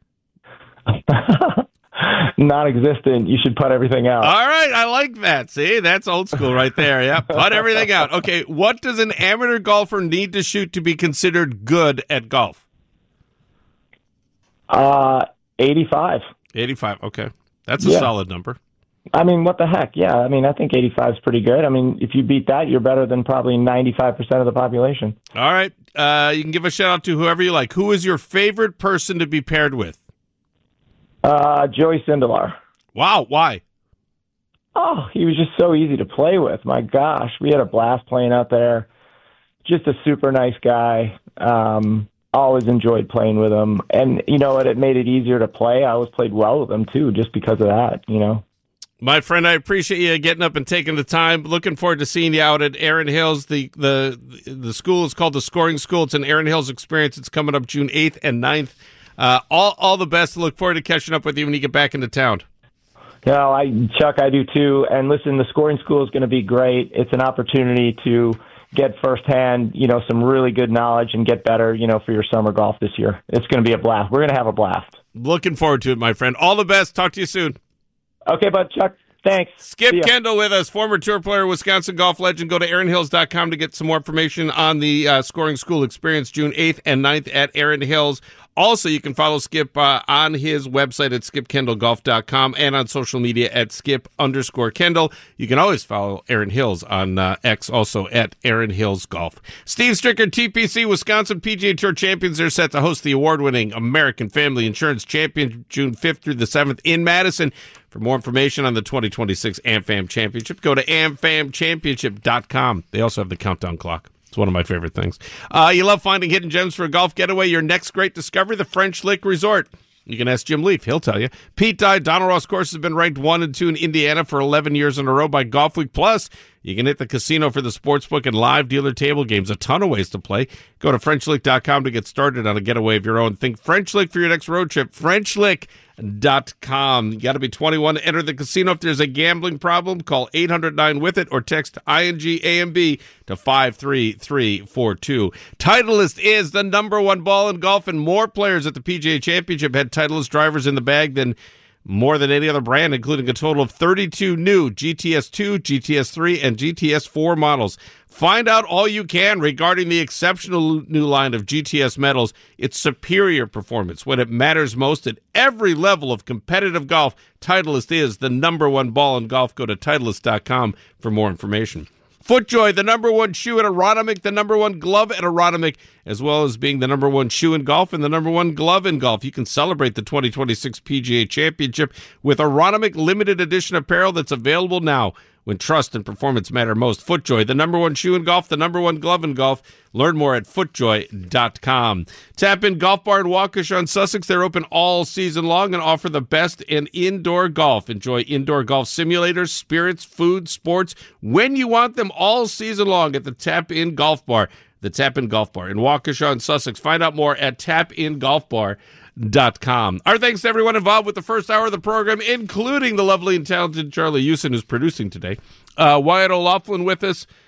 Non-existent. You should putt everything out. All right, I like that. See, that's old school right there. Yeah, putt everything out. Okay, what does an amateur golfer need to shoot to be considered good at golf? Uh, eighty-five. eighty-five. Okay, that's a Yeah. solid number. I mean, what the heck? Yeah, I mean, I think eighty-five is pretty good. I mean, if you beat that, you're better than probably ninety-five percent of the population. All right, uh, you can give a shout out to whoever you like. Who is your favorite person to be paired with? Uh, Joey Sindelar. Wow, why? Oh, he was just so easy to play with. My gosh, we had a blast playing out there. Just a super nice guy. Um, always enjoyed playing with him. And, you know what, it made it easier to play. I always played well with him, too, just because of that, you know. My friend, I appreciate you getting up and taking the time. Looking forward to seeing you out at Erin Hills. The the the school is called the Scoring School. It's an Erin Hills experience. It's coming up June eighth and ninth. Uh, all all the best. Look forward to catching up with you when you get back into town. No, I Chuck, I do too. And listen, the Scoring School is going to be great. It's an opportunity to get firsthand, you know, some really good knowledge and get better, you know, for your summer golf this year. It's going to be a blast. We're going to have a blast. Looking forward to it, my friend. All the best. Talk to you soon. Okay, bud, Chuck. Thanks. Skip Kendall with us, former tour player, Wisconsin golf legend. Go to erin hills dot com to get some more information on the uh, Scoring School experience June eighth and ninth at Erin Hills. Also, you can follow Skip uh, on his website at skip kendall golf dot com and on social media at skip underscore Kendall. You can always follow Erin Hills on uh, X, also at Erin Hills Golf. Steve Stricker, T P C Wisconsin P G A Tour champions, are set to host the award-winning American Family Insurance Champion June fifth through the seventh in Madison. For more information on the twenty twenty-six AmFam Championship, go to am fam championship dot com. They also have the countdown clock. It's one of my favorite things. Uh, you love finding hidden gems for a golf getaway. Your next great discovery, the French Lick Resort. You can ask Jim Leaf. He'll tell you. Pete Dye, Donald Ross course has been ranked one and two in Indiana for eleven years in a row by Golf Week. Plus, you can hit the casino for the sportsbook and live dealer table games. A ton of ways to play. Go to french lick dot com to get started on a getaway of your own. Think French Lick for your next road trip. french lick dot com. You got to be twenty-one to enter the casino. If there's a gambling problem, call eight hundred nine with it or text I N G A M B to five three three four two. Titleist is the number one ball in golf, and more players at the P G A Championship had Titleist drivers in the bag than more than any other brand, including a total of thirty-two new G T S two, G T S three, and G T S four models. Find out all you can regarding the exceptional new line of G T S metals, its superior performance when it matters most at every level of competitive golf. Titleist is the number one ball in golf. Go to titleist dot com for more information. FootJoy, the number one shoe at Aronimink, the number one glove at Aronimink, as well as being the number one shoe in golf and the number one glove in golf. You can celebrate the twenty twenty-six P G A Championship with Aronimink limited edition apparel that's available now when trust and performance matter most. FootJoy, the number one shoe in golf, the number one glove in golf. Learn more at foot joy dot com. Tap In Golf Bar in Waukesha on Sussex. They're open all season long and offer the best in indoor golf. Enjoy indoor golf simulators, spirits, food, sports, when you want them all season long at the Tap In Golf Bar. The Tap In Golf Bar in Waukesha on Sussex. Find out more at tap in golf bar dot com. Our thanks to everyone involved with the first hour of the program, including the lovely and talented Charlie Houston, who's producing today. Uh, Wyatt O'Loughlin with us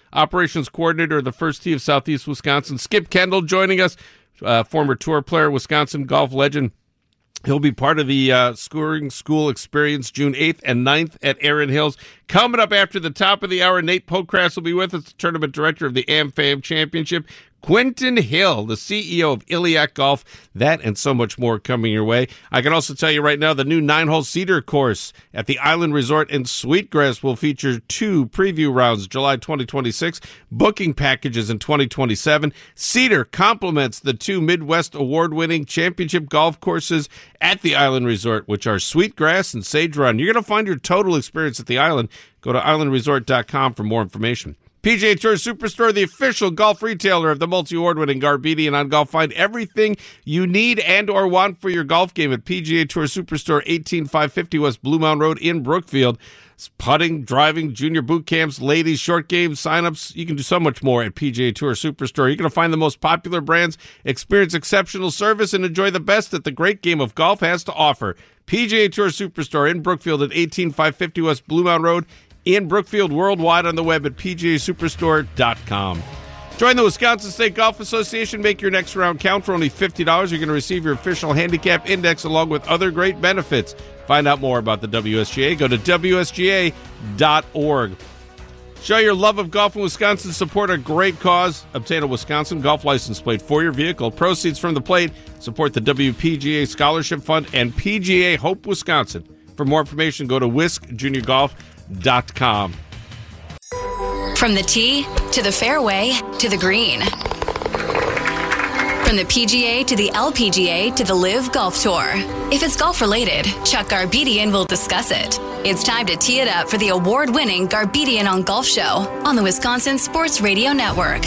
operations coordinator of the First Tee of Southeast Wisconsin. Skip Kendall joining us, uh, former tour player, Wisconsin golf legend. He'll be part of the uh, Scoring School Experience June eighth and ninth at Erin Hills. Coming up after the top of the hour, Nate Pokrass will be with us, the tournament director of the AmFam Championship. Quentin Hill, the C E O of Iliac Golf. That and so much more coming your way. I can also tell you right now the new nine-hole Cedar course at the Island Resort in Sweetgrass will feature two preview rounds July twenty twenty-six, booking packages in twenty twenty-seven. Cedar complements the two Midwest award-winning championship golf courses at the Island Resort, which are Sweetgrass and Sage Run. You're going to find your total experience at the Island. Go to island resort dot com for more information. P G A Tour Superstore, the official golf retailer of the multi-award-winning Garbedian on Golf. Find everything you need and or want for your golf game at P G A Tour Superstore, eighteen five fifty West Blue Mound Road in Brookfield. Putting, driving, junior boot camps, ladies, short games, signups. You can do so much more at P G A Tour Superstore. You're going to find the most popular brands, experience exceptional service, and enjoy the best that the great game of golf has to offer. P G A Tour Superstore in Brookfield at eighteen five fifty West Blue Mound Road in Brookfield, worldwide on the web at P G A superstore dot com. Join the Wisconsin State Golf Association. Make your next round count for only fifty dollars. You're going to receive your official handicap index along with other great benefits. Find out more about the W S G A. Go to W S G A dot org. Show your love of golf in Wisconsin. Support a great cause. Obtain a Wisconsin golf license plate for your vehicle. Proceeds from the plate support the W P G A Scholarship Fund and P G A Hope Wisconsin. For more information, go to whisk junior golf dot com. From the tee to the fairway to the green. From the P G A to the L P G A to the Live Golf Tour. If it's golf related, Chuck Garbedian will discuss it. It's time to tee it up for the award-winning Garbedian on Golf Show on the Wisconsin Sports Radio Network.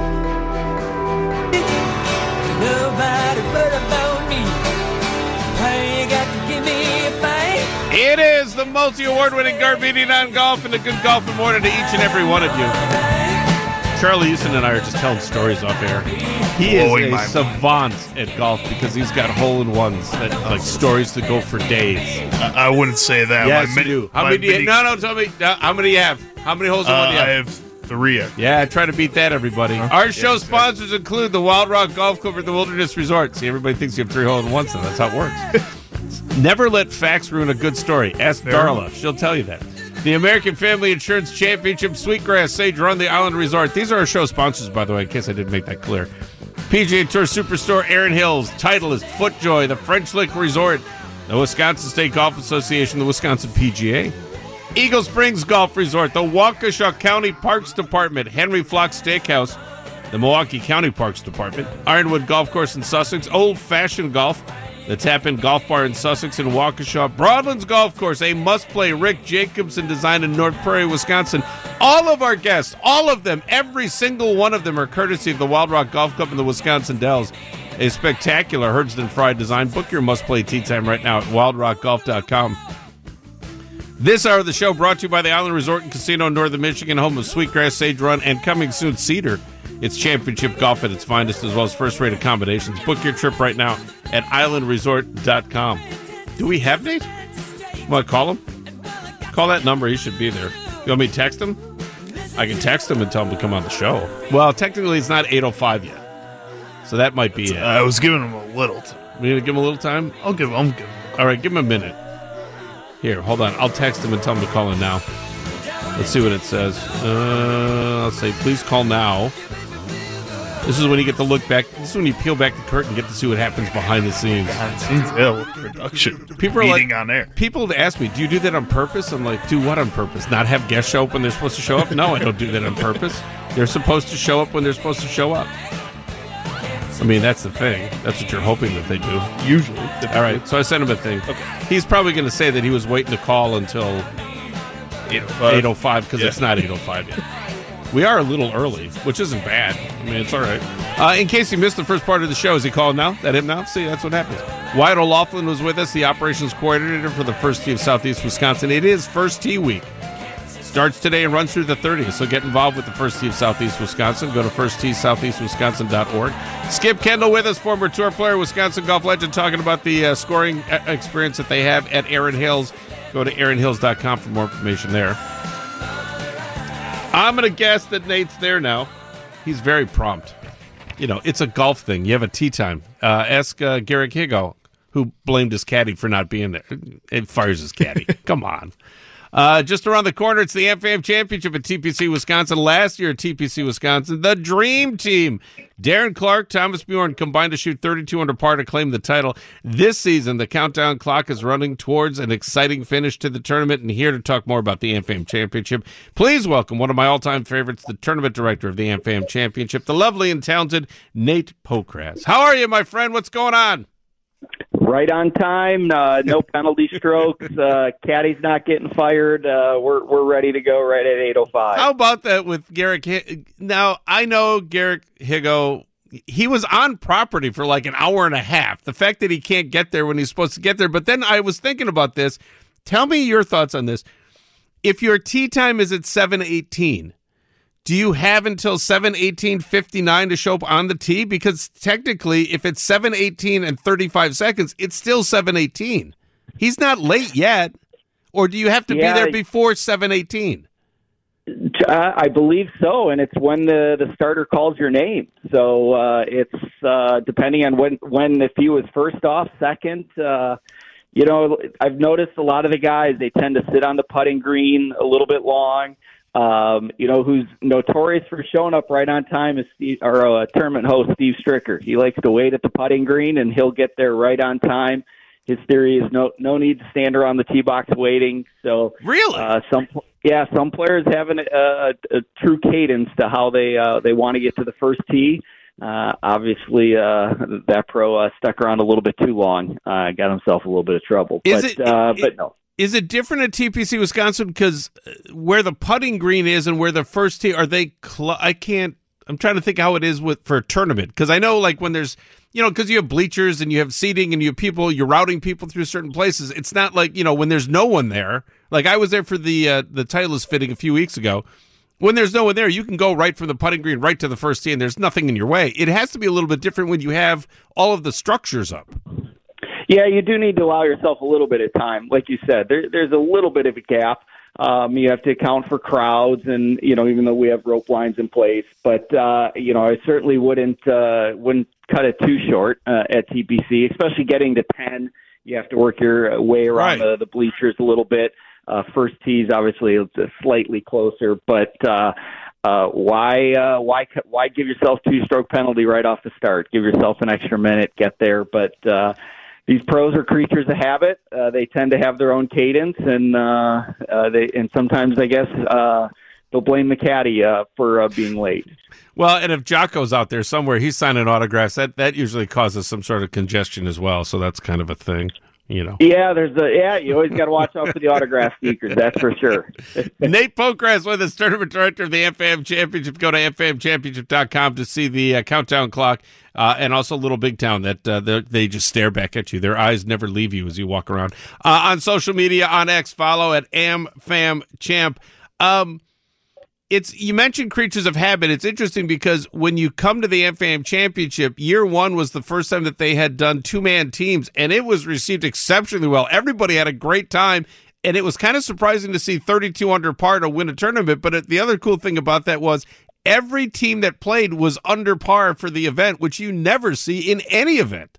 Nobody but about me. Hey, you got to give me a fight. It is the multi-award-winning Garbedian on Golf, and a good golf morning to each and every one of you. Charlie Houston and I are just telling stories off air. He is Blowing a my savant at golf because he's got hole-in-ones, that, like stories that go for days. I, I wouldn't say that. Yes, My you mini- do. How my many do you mini- No, no, tell me. No, how many do you have? How many holes in Uh, one do you I have? have three. Yeah, try to beat that, everybody. Our show sponsors include the Wild Rock Golf Club at the Wilderness Resort. See, everybody thinks you have three hole-in-ones, so that's how it works. Never let facts ruin a good story. Ask Fair Darla. enough. She'll tell you that. The American Family Insurance Championship, Sweetgrass, Sage Run, the Island Resort. These are our show sponsors, by the way, in case I didn't make that clear. P G A Tour Superstore, Erin Hills, Titleist, FootJoy, the French Lick Resort, the Wisconsin State Golf Association, the Wisconsin P G A. Eagle Springs Golf Resort, the Waukesha County Parks Department, Henry Flock Steakhouse, the Milwaukee County Parks Department, Ironwood Golf Course in Sussex, Old Fashioned Golf, the Tap-In Golf Bar in Sussex and Waukesha, Broadlands Golf Course, a must-play Rick Jacobson design in North Prairie, Wisconsin. All of our guests, all of them, every single one of them are courtesy of the Wild Rock Golf Club and the Wisconsin Dells. A spectacular Herdsden Fry design. Book your must-play tee time right now at wild rock golf dot com. This hour of the show brought to you by the Island Resort and Casino in Northern Michigan, home of Sweetgrass, Sage Run, and coming soon, Cedar. It's championship golf at its finest, as well as first-rate accommodations. Book your trip right now at island resort dot com. Do we have Nate? Want to call him? Call that number. He should be there. You want me to text him? I can text him and tell him to come on the show. Well, technically, it's not eight oh five yet. So that might be it. I was giving him a little. T- We need to give him a little time? I'll give him. I'll give him. All right, give him a minute. Here, hold on. I'll text him and tell him to call in now. Let's see what it says. Uh, I'll say, please call now. This is when you get to look back. This is when you peel back the curtain and get to see what happens behind the scenes. Behind the scenes, yeah, with production. People are meeting like, on air. People ask me, do you do that on purpose? I'm like, do what on purpose? Not have guests show up when they're supposed to show up? No, I don't do that on purpose. They're supposed to show up when they're supposed to show up. I mean, that's the thing. That's what you're hoping that they do. Usually. All right, so I sent him a thing. Okay. He's probably going to say that he was waiting to call until eight oh five because Yeah. it's not eight oh five yet. We are a little early, which isn't bad. I mean, it's all right. Uh, in case you missed the first part of the show, is he calling now? That him now? See, that's what happens. Wyatt O'Loughlin was with us, the operations coordinator for the First Tee of Southeast Wisconsin. It is First Tee Week. Starts today and runs through the thirtieth, so get involved with the First Tee of Southeast Wisconsin. Go to first tee southeast wisconsin dot org. Skip Kendall with us, former tour player, Wisconsin golf legend, talking about the uh, scoring experience that they have at Erin Hills. Go to erin hills dot com for more information there. I'm going to guess that Nate's there now. He's very prompt. You know, it's a golf thing. You have a tee time. Uh, ask uh, Garrick Higo, who blamed his caddy for not being there. It fires his caddy. Come on. Uh, just around the corner, it's the A M F A M Championship at T P C Wisconsin. Last year at T P C Wisconsin, the Dream Team, Darren Clark, Thomas Bjorn combined to shoot thirty-two under par to claim the title. This season, the countdown clock is running towards an exciting finish to the tournament. And here to talk more about the A M F A M Championship, please welcome one of my all-time favorites, the tournament director of the A M F A M Championship, the lovely and talented Nate Pokras. How are you, my friend? What's going on? Right on time, uh, no penalty strokes. Uh, caddy's not getting fired. Uh, we're we're ready to go right at eight oh five. How about that with Garrick? H- now, I know Garrick Higo, he was on property for like an hour and a half. The fact that he can't get there when he's supposed to get there. But then I was thinking about this. Tell me your thoughts on this. If your tee time is at seven eighteen, do you have until seven eighteen fifty-nine to show up on the tee? Because technically, if it's seven eighteen and thirty-five seconds, it's still seven eighteen. He's not late yet. Or do you have to yeah, be there before seven eighteen? Uh, I believe so, and it's when the, the starter calls your name. So uh, it's uh, depending on when, when, if he was first off, second. Uh, you know, I've noticed a lot of the guys, they tend to sit on the putting green a little bit long. Um, you know, who's notorious for showing up right on time is Steve, or uh, tournament host Steve Stricker. He likes to wait at the putting green, and he'll get there right on time. His theory is no no need to stand around the tee box waiting. So really, uh, some yeah, some players have an, a, a true cadence to how they uh, they want to get to the first tee. Uh, obviously, uh, that pro uh, stuck around a little bit too long. Uh, got himself a little bit of trouble. Is but it, uh, it, but no. Is it different at T P C Wisconsin because where the putting green is and where the first tee are they? Cl- I can't. I'm trying to think how it is with for a tournament because I know like when there's you know because you have bleachers and you have seating and you have people you're routing people through certain places. It's not like you know when there's no one there. Like I was there for the uh, the Titleist fitting a few weeks ago. When there's no one there, you can go right from the putting green right to the first tee and there's nothing in your way. It has to be a little bit different when you have all of the structures up. Yeah, you do need to allow yourself a little bit of time. Like you said, there, there's a little bit of a gap. Um, you have to account for crowds and, you know, even though we have rope lines in place. But, uh, you know, I certainly wouldn't uh, wouldn't cut it too short uh, at T P C, especially getting to ten. You have to work your way around right. the, the bleachers a little bit. Uh, first tees, obviously, it's slightly closer. But uh, uh, why, uh, why, why give yourself two-stroke penalty right off the start? Give yourself an extra minute, get there. But, uh, these pros are creatures of habit. Uh, they tend to have their own cadence, and uh, uh, they and sometimes I guess uh, they'll blame the caddy uh, for uh, being late. Well, and if Jocko's out there somewhere, he's signing autographs. That that usually causes some sort of congestion as well. So that's kind of a thing, you know. Yeah, there's a yeah. You always got to watch out for the autograph seekers. That's for sure. Nate Pokras with us, tournament director of the A M F A M Championship. Go to A M F A M championship dot com to see the uh, countdown clock. Uh, and also Little Big Town that uh, they just stare back at you. Their eyes never leave you as you walk around. Uh, on social media, on X, follow at A M F A M Champ. Um, it's you mentioned creatures of habit. It's interesting because when you come to the A M F A M Championship, year one was the first time that they had done two-man teams, and it was received exceptionally well. Everybody had a great time, and it was kind of surprising to see thirty-two under par to win a tournament. But the other cool thing about that was every team that played was under par for the event, which you never see in any event.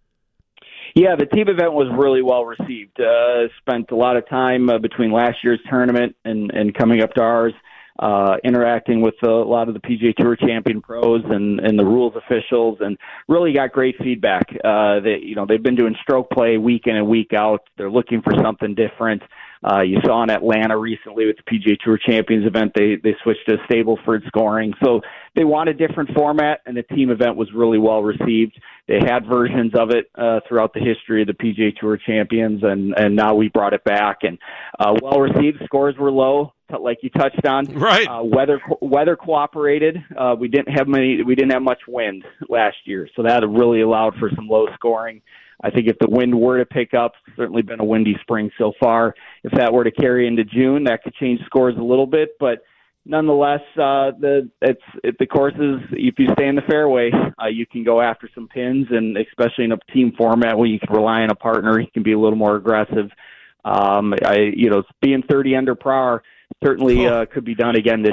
Yeah, the team event was really well received. Uh, spent a lot of time uh, between last year's tournament and, and coming up to ours, uh, interacting with a lot of the P G A Tour champion pros and, and the rules officials, and really got great feedback. Uh, they, you know, they've been doing stroke play week in and week out. They're looking for something different. Uh, you saw in Atlanta recently with the P G A Tour Champions event, they they switched to Stableford scoring. So they want a different format, and the team event was really well received. They had versions of it uh, throughout the history of the P G A Tour Champions, and, and now we brought it back. And uh, well received. Scores were low, like you touched on. Right. Uh, weather weather cooperated. Uh, we didn't have many. We didn't have much wind last year, so that really allowed for some low scoring. I think if the wind were to pick up, it's certainly been a windy spring so far. If that were to carry into June, that could change scores a little bit. But nonetheless, uh, the it's it, the courses. If you stay in the fairway, uh, you can go after some pins, and especially in a team format where you can rely on a partner, you can be a little more aggressive. Um, I you know being thirty under par certainly uh, could be done again this year.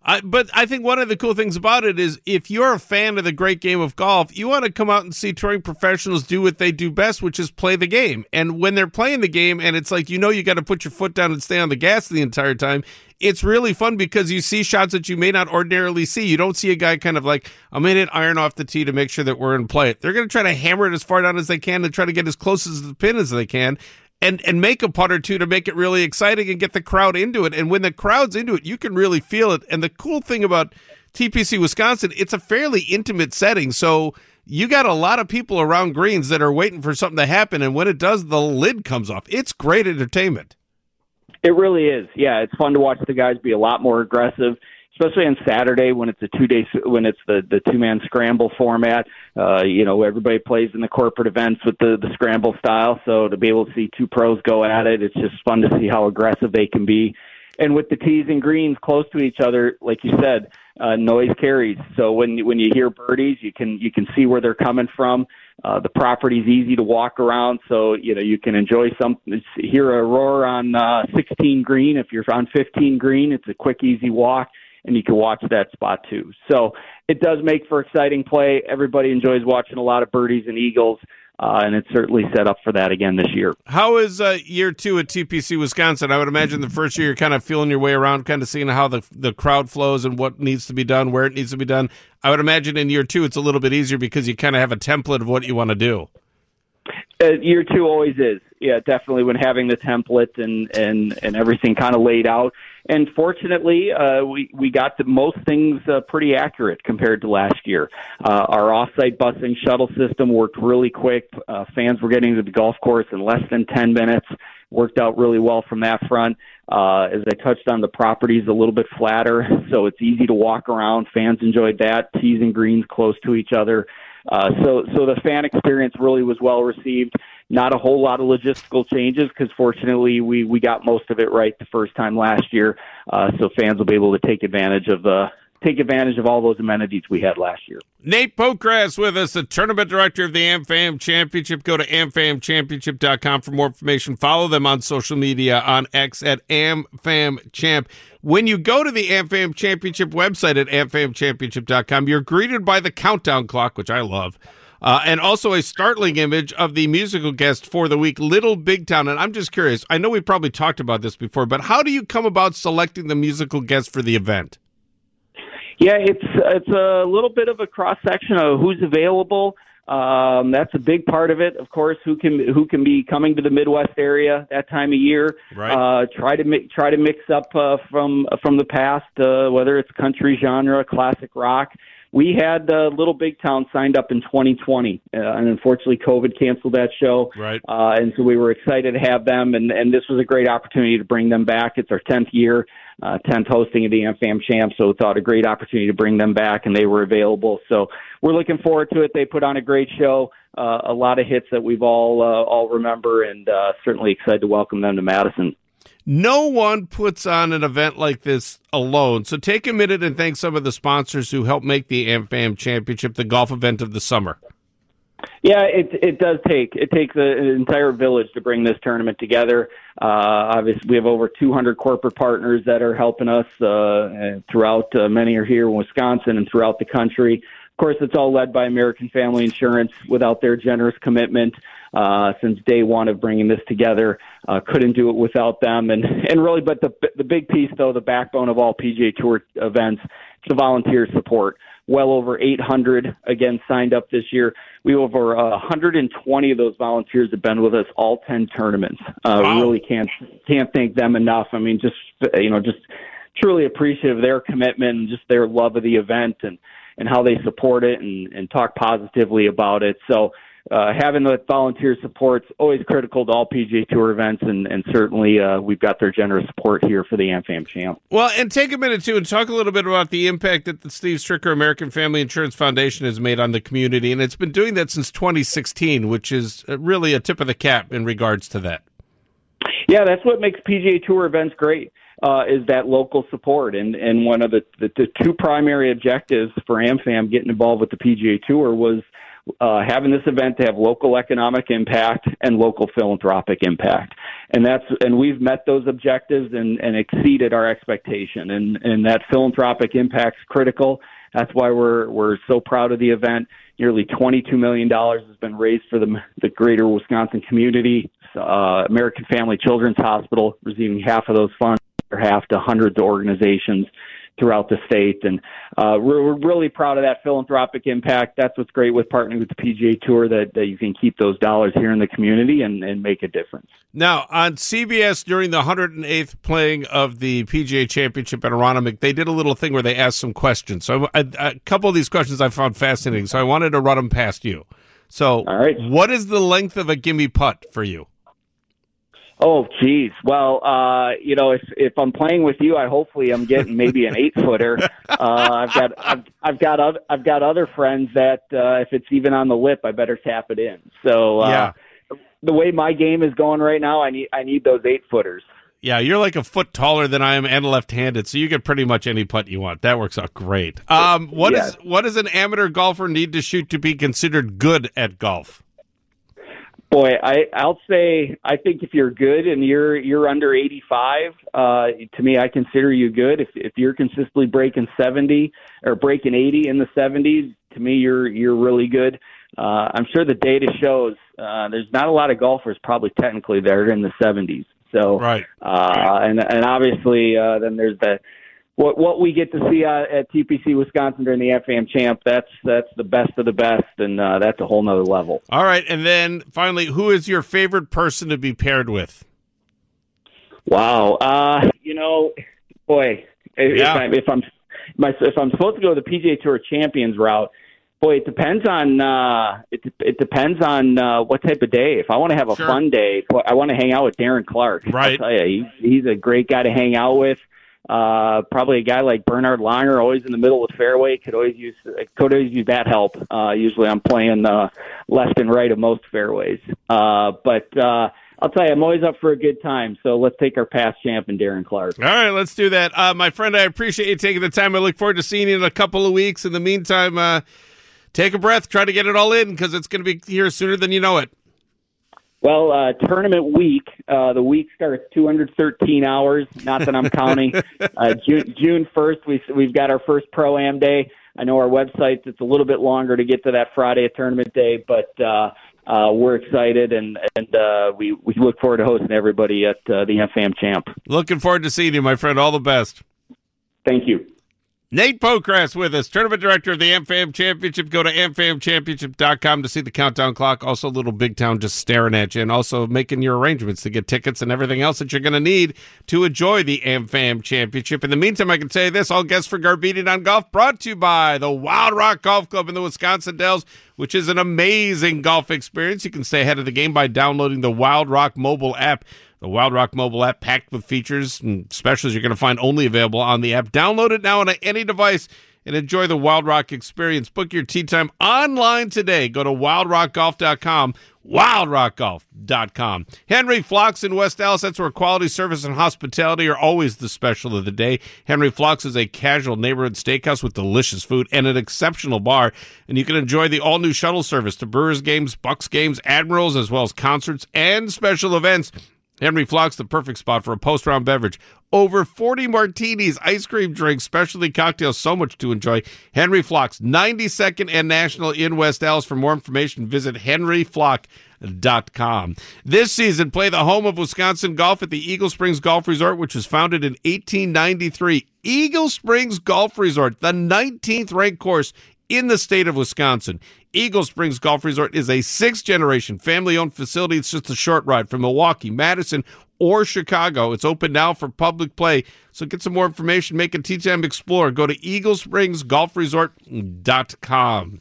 I, but I think one of the cool things about it is if you're a fan of the great game of golf, you want to come out and see touring professionals do what they do best, which is play the game. And when they're playing the game and it's like, you know, you got to put your foot down and stay on the gas the entire time, it's really fun because you see shots that you may not ordinarily see. You don't see a guy kind of like, I'm in it, iron off the tee to make sure that we're in play. They're going to try to hammer it as far down as they can and try to get as close to the pin as they can. And and make a putt or two to make it really exciting and get the crowd into it. And when the crowd's into it, you can really feel it. And the cool thing about T P C Wisconsin, it's a fairly intimate setting. So you got a lot of people around greens that are waiting for something to happen. And when it does, the lid comes off. It's great entertainment. It really is. Yeah, it's fun to watch the guys be a lot more aggressive, especially on Saturday when it's a two-day when it's the, the two-man scramble format. Uh, you know, everybody plays in the corporate events with the, the scramble style, so to be able to see two pros go at it, it's just fun to see how aggressive they can be. And with the tees and greens close to each other, like you said, uh, noise carries. So when when you hear birdies, you can you can see where they're coming from. Uh, the property's easy to walk around, so you know you can enjoy some. Hear a roar on uh, sixteen green. If you're on fifteen green, it's a quick, easy walk, and you can watch that spot too. So it does make for exciting play. Everybody enjoys watching a lot of birdies and eagles, uh, and it's certainly set up for that again this year. How is uh, year two at T P C Wisconsin? I would imagine the first year you're kind of feeling your way around, kind of seeing how the the crowd flows and what needs to be done, where it needs to be done. I would imagine in year two it's a little bit easier because you kind of have a template of what you want to do. Uh, year two always is. Yeah, definitely when having the template and, and, and everything kind of laid out. And fortunately, uh, we, we got the most things uh, pretty accurate compared to last year. Uh, our off-site busing shuttle system worked really quick. Uh, fans were getting to the golf course in less than ten minutes. Worked out really well from that front. Uh, as I touched on, the property's a little bit flatter, so it's easy to walk around. Fans enjoyed that. Tees and greens close to each other. Uh, so, so the fan experience really was well received. Not a whole lot of logistical changes because fortunately we, we got most of it right the first time last year. Uh, so fans will be able to take advantage of the take advantage of all those amenities we had last year. Nate Pokrass with us, the tournament director of the AmFam Championship. Go to am fam championship dot com for more information. Follow them on social media on X at AmFamChamp. When you go to the AmFam Championship website at am fam championship dot com, you're greeted by the countdown clock, which I love, uh, and also a startling image of the musical guest for the week, Little Big Town. And I'm just curious, I know we probably talked about this before, but how do you come about selecting the musical guest for the event? Yeah, it's it's a little bit of a cross section of who's available. Um, that's a big part of it, of course. Who can who can be coming to the Midwest area that time of year? Right. Uh, try to mi- try to mix up uh, from from the past, uh, whether it's country genre, classic rock. We had uh, Little Big Town signed up in twenty twenty, uh, and unfortunately COVID canceled that show. Right. Uh, and so we were excited to have them, and, and this was a great opportunity to bring them back. It's our tenth year, uh, tenth hosting of the AmFam Champ, so we thought a great opportunity to bring them back, and they were available. So we're looking forward to it. They put on a great show, uh, a lot of hits that we've all uh, all remember, and uh, certainly excited to welcome them to Madison. No one puts on an event like this alone. So take a minute and thank some of the sponsors who help make the AmFam Championship the golf event of the summer. Yeah, it it does take it takes an entire village to bring this tournament together. Uh, obviously, we have over two hundred corporate partners that are helping us uh, throughout. Uh, many are here in Wisconsin and throughout the country. Of course, it's all led by American Family Insurance. Without their generous commitment uh, since day one of bringing this together, uh, couldn't do it without them. And and really, but the the big piece, though, the backbone of all P G A Tour events, it's the volunteer support. Well over eight hundred, again, signed up this year. We have over uh, one hundred twenty of those volunteers have been with us all ten tournaments. Uh, wow. Really can't can't thank them enough. I mean, just, you know, just truly appreciative of their commitment and just their love of the event and, and how they support it and, and talk positively about it. So uh, having the volunteer support is always critical to all P G A Tour events, and, and certainly uh, we've got their generous support here for the AmFam Champ. Well, and take a minute, too, and talk a little bit about the impact that the Steve Stricker American Family Insurance Foundation has made on the community, and it's been doing that since twenty sixteen, which is really a tip of the cap in regards to that. Yeah, that's what makes P G A Tour events great. Uh, is that local support. And, and one of the, the, the two primary objectives for AmFam getting involved with the P G A Tour was uh, having this event to have local economic impact and local philanthropic impact. And that's and we've met those objectives and, and exceeded our expectation. And, and that philanthropic impact's critical. That's why we're we're so proud of the event. Nearly twenty-two million dollars has been raised for the, the greater Wisconsin community. Uh, American Family Children's Hospital receiving half of those funds, or half to hundreds of organizations throughout the state. And uh, we're, we're really proud of that philanthropic impact. That's what's great with partnering with the P G A Tour, that, that you can keep those dollars here in the community and, and make a difference. Now, on C B S during the one hundred eighth playing of the P G A Championship at Aronimink, they did a little thing where they asked some questions. So a, a couple of these questions I found fascinating, so I wanted to run them past you. So All right. What is the length of a gimme putt for you? Oh, geez. Well, uh, you know, if if I'm playing with you, I hopefully I'm getting maybe an eight footer. Uh, I've got I've, I've got other, I've got other friends that uh, if it's even on the lip, I better tap it in. So uh, yeah. the way my game is going right now, I need I need those eight footers. Yeah, you're like a foot taller than I am and left-handed, so you get pretty much any putt you want. That works out great. Um, what yeah. is what does an amateur golfer need to shoot to be considered good at golf? Boy, I, I'll say I think if you're good and you're you're under eighty-five, uh, to me, I consider you good. If if you're consistently breaking seventy or breaking eighty in the seventies, to me, you're you're really good. Uh, I'm sure the data shows uh, there's not a lot of golfers probably technically that are in the seventies. So, right, uh, and and obviously uh, then there's the what what we get to see uh, at T P C Wisconsin during the M F A M Champ. That's that's the best of the best, and uh, that's a whole nother level. All right, and then finally, who is your favorite person to be paired with? Wow, uh, you know, boy, if, yeah. I'm, if I'm if I'm supposed to go the P G A Tour Champions route. Boy, it depends on uh, it. It depends on uh, what type of day. If I want to have a sure. fun day, I want to hang out with Darren Clark. Right, I'll tell you, he's, he's a great guy to hang out with. Uh, probably a guy like Bernhard Langer, always in the middle of the fairway, could always use could always use that help. Uh, usually, I'm playing uh, left and right of most fairways. Uh, but uh, I'll tell you, I'm always up for a good time. So let's take our past champ and Darren Clark. All right, let's do that, uh, my friend. I appreciate you taking the time. I look forward to seeing you in a couple of weeks. In the meantime. Uh, Take a breath. Try to get it all in because it's going to be here sooner than you know it. Well, uh, tournament week. Uh, the week starts two hundred thirteen hours. Not that I'm counting. Uh, June June first, we we've got our first Pro-Am day. I know our website. It's a little bit longer to get to that Friday at tournament day, but uh, uh, we're excited and and uh, we we look forward to hosting everybody at uh, the M F A M Champ. Looking forward to seeing you, my friend. All the best. Thank you. Nate Pokrass with us, tournament director of the M F A M Championship. Go to M F A M championship dot com to see the countdown clock. Also, Little Big Town just staring at you, and also making your arrangements to get tickets and everything else that you're going to need to enjoy the M F A M Championship. In the meantime, I can say this, all guests for Garbedian on Golf brought to you by the Wild Rock Golf Club in the Wisconsin Dells, which is an amazing golf experience. You can stay ahead of the game by downloading the Wild Rock mobile app. The Wild Rock mobile app packed with features and specials you're going to find only available on the app. Download it now on any device and enjoy the Wild Rock experience. Book your tee time online today. Go to wild rock golf dot com, wild rock golf dot com. Henry Flocks in West Dallas, that's where quality service and hospitality are always the special of the day. Henry Flocks is a casual neighborhood steakhouse with delicious food and an exceptional bar. And you can enjoy the all-new shuttle service to Brewers games, Bucks games, Admirals, as well as concerts and special events. Henry Flocks, the perfect spot for a post-round beverage. Over forty martinis, ice cream drinks, specialty cocktails, so much to enjoy. Henry Flocks, ninety-second and National in West Dallas. For more information, visit henry flock dot com. This season, play the home of Wisconsin golf at the Eagle Springs Golf Resort, which was founded in eighteen ninety-three. Eagle Springs Golf Resort, the nineteenth ranked course in the state of Wisconsin. Eagle Springs Golf Resort is a sixth-generation family-owned facility. It's just a short ride from Milwaukee, Madison, or Chicago. It's open now for public play. So get some more information. Make a tee time explorer. Go to eagle springs golf resort dot com.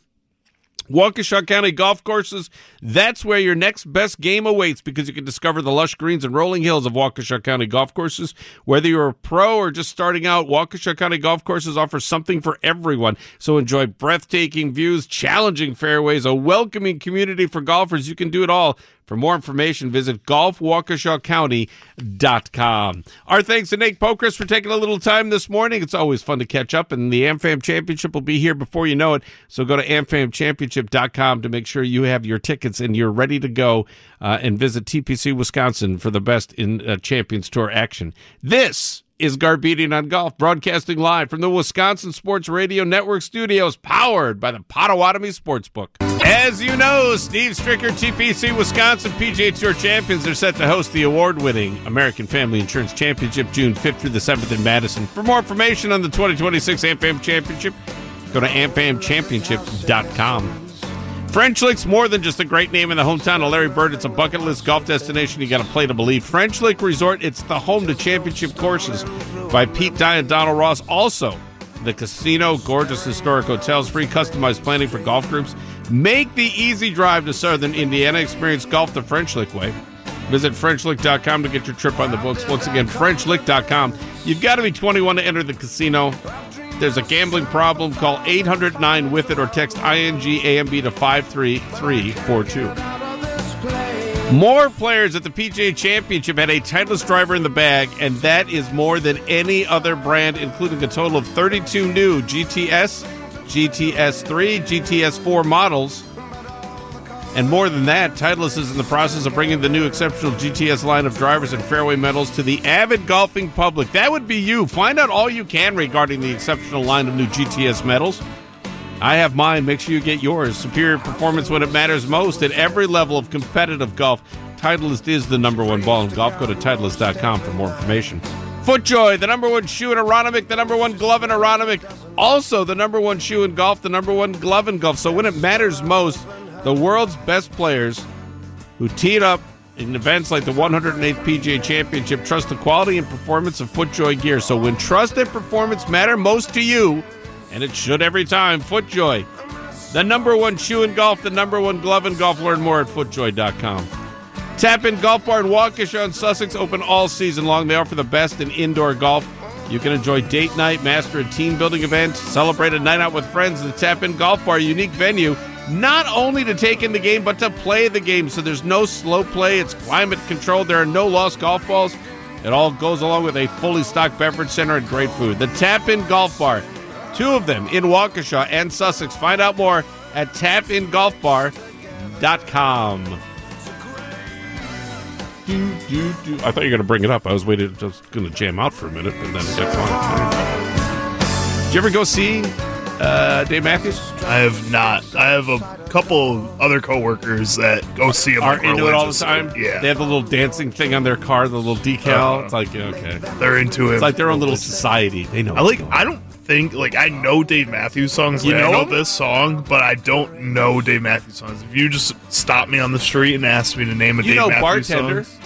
Waukesha County Golf Courses, that's where your next best game awaits because you can discover the lush greens and rolling hills of Waukesha County Golf Courses. Whether you're a pro or just starting out, Waukesha County Golf Courses offer something for everyone. So enjoy breathtaking views, challenging fairways, a welcoming community for golfers. You can do it all For more information, visit golf waukesha county dot com. Our thanks to Nate Pokris for taking a little time this morning. It's always fun to catch up, and the AmFam Championship will be here before you know it. So go to am fam championship dot com to make sure you have your tickets and you're ready to go uh, and visit T P C Wisconsin for the best in uh, Champions Tour action. This is Garbedian on Golf, broadcasting live from the Wisconsin Sports Radio Network studios, powered by the Potawatomi Sportsbook. As you know, Steve Stricker, T P C Wisconsin P G A Tour champions, are set to host the award-winning American Family Insurance Championship June fifth through the seventh in Madison. For more information on the twenty twenty-six AmFam Championship, go to am fam championship dot com. French Lick's more than just a great name in the hometown of Larry Bird. It's a bucket list golf destination you got to play to believe. French Lick Resort, it's the home to championship courses by Pete Dye and Donald Ross. Also, the casino, gorgeous historic hotels, free customized planning for golf groups. Make the easy drive to southern Indiana. Experience golf the French Lick way. Visit french lick dot com to get your trip on the books. Once again, french lick dot com. You've got to be twenty-one to enter the casino. There's a gambling problem, call eight hundred nine with it or text I N G A M B to five three three four two. More players at the P G A Championship had a Titleist driver in the bag, and that is more than any other brand, including a total of thirty-two new G T S, G T S three, G T S four models. And more than that, Titleist is in the process of bringing the new exceptional G T S line of drivers and fairway medals to the avid golfing public. That would be you. Find out all you can regarding the exceptional line of new G T S medals. I have mine. Make sure you get yours. Superior performance when it matters most at every level of competitive golf. Titleist is the number one ball in golf. Go to titleist dot com for more information. FootJoy, the number one shoe in aerodynamic, the number one glove in aerodynamic. Also the number one shoe in golf, the number one glove in golf. So when it matters most, the world's best players who teed up in events like the one hundred eighth P G A Championship trust the quality and performance of FootJoy gear. So when trust and performance matter most to you, and it should every time, FootJoy, the number one shoe in golf, the number one glove in golf. Learn more at footjoy dot com. Tap In Golf Bar in Waukesha and Sussex, open all season long. They offer the best in indoor golf. You can enjoy date night, master a team building event, celebrate a night out with friends. The Tap In Golf Bar, a unique venue, not only to take in the game, but to play the game. So there's no slow play. It's climate controlled. There are no lost golf balls. It all goes along with a fully stocked beverage center and great food. The Tap In Golf Bar, two of them in Waukesha and Sussex. Find out more at tap in golf bar dot com. Do, do, do. I thought you were going to bring it up. I was waiting. I was going to jam out for a minute, and then it got fun. Did you ever go see uh, Dave Matthews? I have not. I have a couple other coworkers that go see him. Are into it all the time? Yeah. They have the little dancing thing on their car, the little decal. Uh, it's like, okay. They're into it. It's like their own little society. They know. I like. I don't think, like, I know Dave Matthews songs. You like, know I know him? this song, but I don't know Dave Matthews songs. If you just stop me on the street and ask me to name a You Dave know Matthews Bartender? song,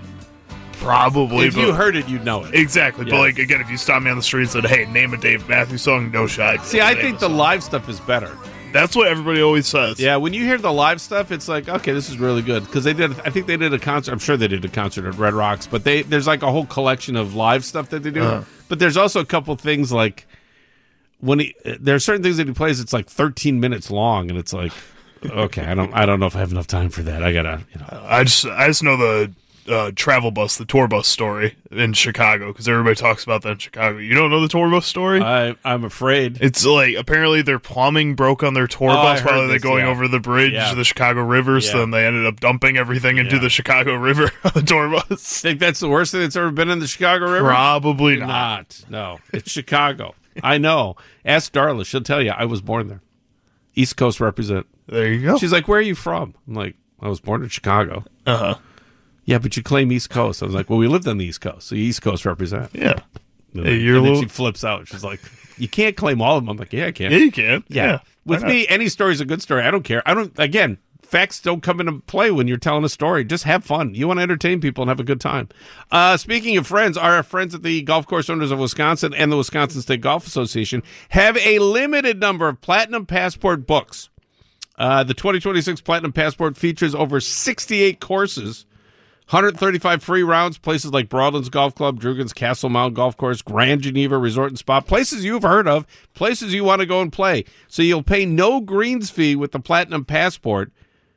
probably. If but, you heard it, you'd know it. Exactly. Yeah. But, like, again, if you stop me on the street and said, hey, name a Dave Matthews song, no shot. See, I Name think a the song. live stuff is better. That's what everybody always says. Yeah, when you hear the live stuff, it's like, okay, this is really good. Because they did, I think they did a concert. I'm sure they did a concert at Red Rocks, but they there's like a whole collection of live stuff that they do. Uh-huh. But there's also a couple things like when he, there are certain things that he plays. It's like thirteen minutes long, and it's like, okay, I don't, I don't know if I have enough time for that. I gotta, you know. I just, I just know the uh, travel bus, the tour bus story in Chicago, because everybody talks about that in Chicago. You don't know the tour bus story? I, I'm afraid. It's like, apparently their plumbing broke on their tour Oh, bus I heard while they're this, going yeah. over the bridge, Yeah. the Chicago River, so Yeah. then they ended up dumping everything into Yeah. the Chicago River on the tour bus. Think that's the worst thing that's ever been in the Chicago River? Probably not. Not. No, it's Chicago. I know. Ask Darla; she'll tell you. I was born there. East Coast represent. There you go. She's like, "Where are you from?" I'm like, "I was born in Chicago." Uh-huh. Yeah, but you claim East Coast. I was like, "Well, we lived on the East Coast, so you East Coast represent." Yeah. And Hey, then, you're a and then little- she flips out. She's like, "You can't claim all of them." I'm like, "Yeah, I can." Yeah, you can. Yeah. Yeah. With Why not? me, any story's a good story. I don't care. I don't. Again, facts don't come into play when you're telling a story. Just have fun. You want to entertain people and have a good time. Uh, speaking of friends, our friends at the Golf Course Owners of Wisconsin and the Wisconsin State Golf Association have a limited number of Platinum Passport books. Uh, the twenty twenty-six Platinum Passport features over sixty-eight courses, one hundred thirty-five free rounds, places like Broadlands Golf Club, Drugan's Castle Mountain Golf Course, Grand Geneva Resort and Spa, places you've heard of, places you want to go and play. So you'll pay no greens fee with the Platinum Passport.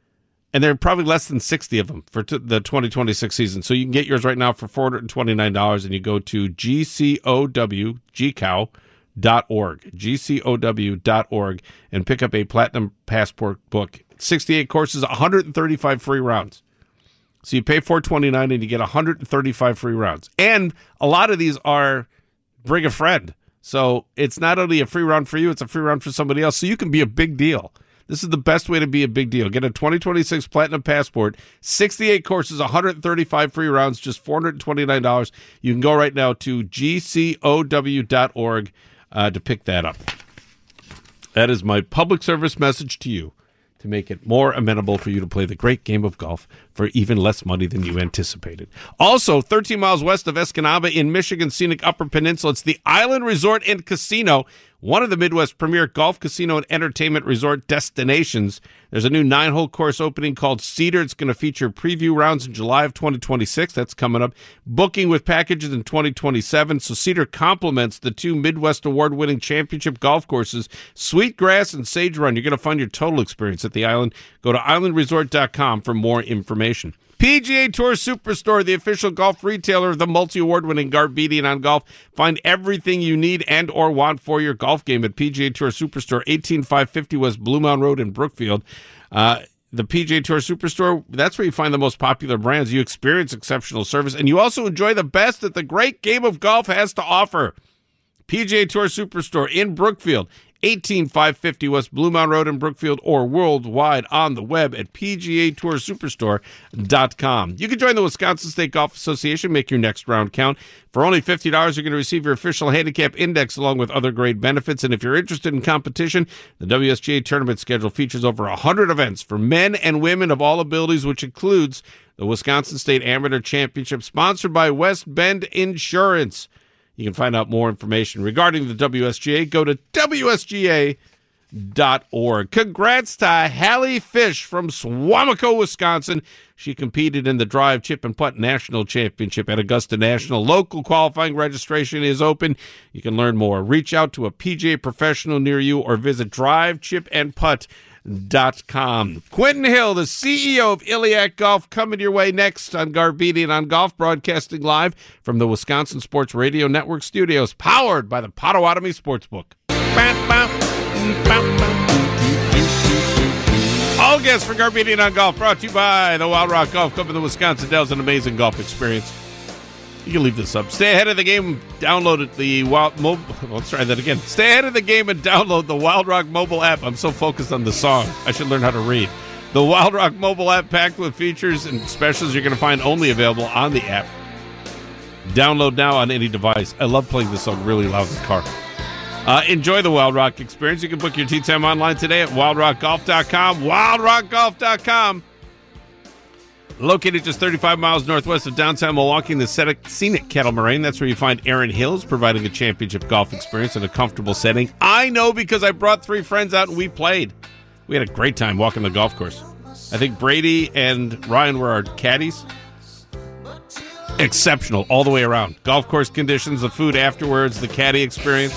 And there are probably less than sixty of them for t- the twenty twenty-six season. So you can get yours right now for four hundred twenty-nine dollars, and you go to G C O W, G C O W dot org, G C O W dot org, and pick up a Platinum Passport book. sixty-eight courses, one hundred thirty-five free rounds. So you pay four hundred twenty-nine dollars and you get one hundred thirty-five free rounds. And a lot of these are bring a friend. So it's not only a free round for you, it's a free round for somebody else. So you can be a big deal. This is the best way to be a big deal. Get a twenty twenty-six Platinum Passport, sixty-eight courses, one hundred thirty-five free rounds, just four hundred twenty-nine dollars. You can go right now to G C O W dot org uh, to pick that up. That is my public service message to you, to make it more amenable for you to play the great game of golf for even less money than you anticipated. Also, thirteen miles west of Escanaba in Michigan's scenic Upper Peninsula, it's the Island Resort and Casino, one of the Midwest's premier golf, casino, and entertainment resort destinations. There's a new nine-hole course opening called Cedar. It's going to feature preview rounds in July of twenty twenty-six. That's coming up. Booking with packages in twenty twenty-seven. So Cedar complements the two Midwest award-winning championship golf courses, Sweetgrass and Sage Run. You're going to find your total experience at the island. Go to island resort dot com for more information. P G A Tour Superstore, the official golf retailer of the multi-award-winning Garbedian on Golf. Find everything you need and or want for your golf game at P G A Tour Superstore, eighteen five fifty West Blue Mound Road in Brookfield. Uh, the P G A Tour Superstore, that's where you find the most popular brands. You experience exceptional service, and you also enjoy the best that the great game of golf has to offer. P G A Tour Superstore in Brookfield, eighteen five fifty West Blue Mound Road in Brookfield, or worldwide on the web at P G A Tour Superstore dot com. You can join the Wisconsin State Golf Association, make your next round count. For only fifty dollars, you're going to receive your official handicap index along with other great benefits. And if you're interested in competition, the W S G A tournament schedule features over one hundred events for men and women of all abilities, which includes the Wisconsin State Amateur Championship, sponsored by West Bend Insurance. You can find out more information regarding the W S G A. Go to W S G A dot org. Congrats to Hallie Fish from Swamico, Wisconsin. She competed in the Drive, Chip, and Putt National Championship at Augusta National. Local qualifying registration is open. You can learn more. Reach out to a P G A professional near you or visit drive chip and putt dot com. Quentin Hill, the C E O of Iliac Golf, coming your way next on Garbedian on Golf, broadcasting live from the Wisconsin Sports Radio Network studios, powered by the Potawatomi Sportsbook. All guests for Garbedian on Golf, brought to you by the Wild Rock Golf Club in the Wisconsin Dells, an amazing golf experience. You can leave this up. Stay ahead of the game. Download it, the Wild mobile. Let's try that again. Stay ahead of the game and download the Wild Rock mobile app. I'm so focused on the song. I should learn how to read. The Wild Rock mobile app, packed with features and specials you're going to find only available on the app. Download now on any device. I love playing this song really loud in the car. Uh, enjoy the Wild Rock experience. You can book your tee time online today at wild rock golf dot com. wild rock golf dot com. Located just thirty-five miles northwest of downtown Milwaukee in the scenic Kettle Moraine. That's where you find Erin Hills, providing a championship golf experience in a comfortable setting. I know because I brought three friends out and we played. We had a great time walking the golf course. I think Brady and Ryan were our caddies. Exceptional all the way around. Golf course conditions, the food afterwards, the caddy experience.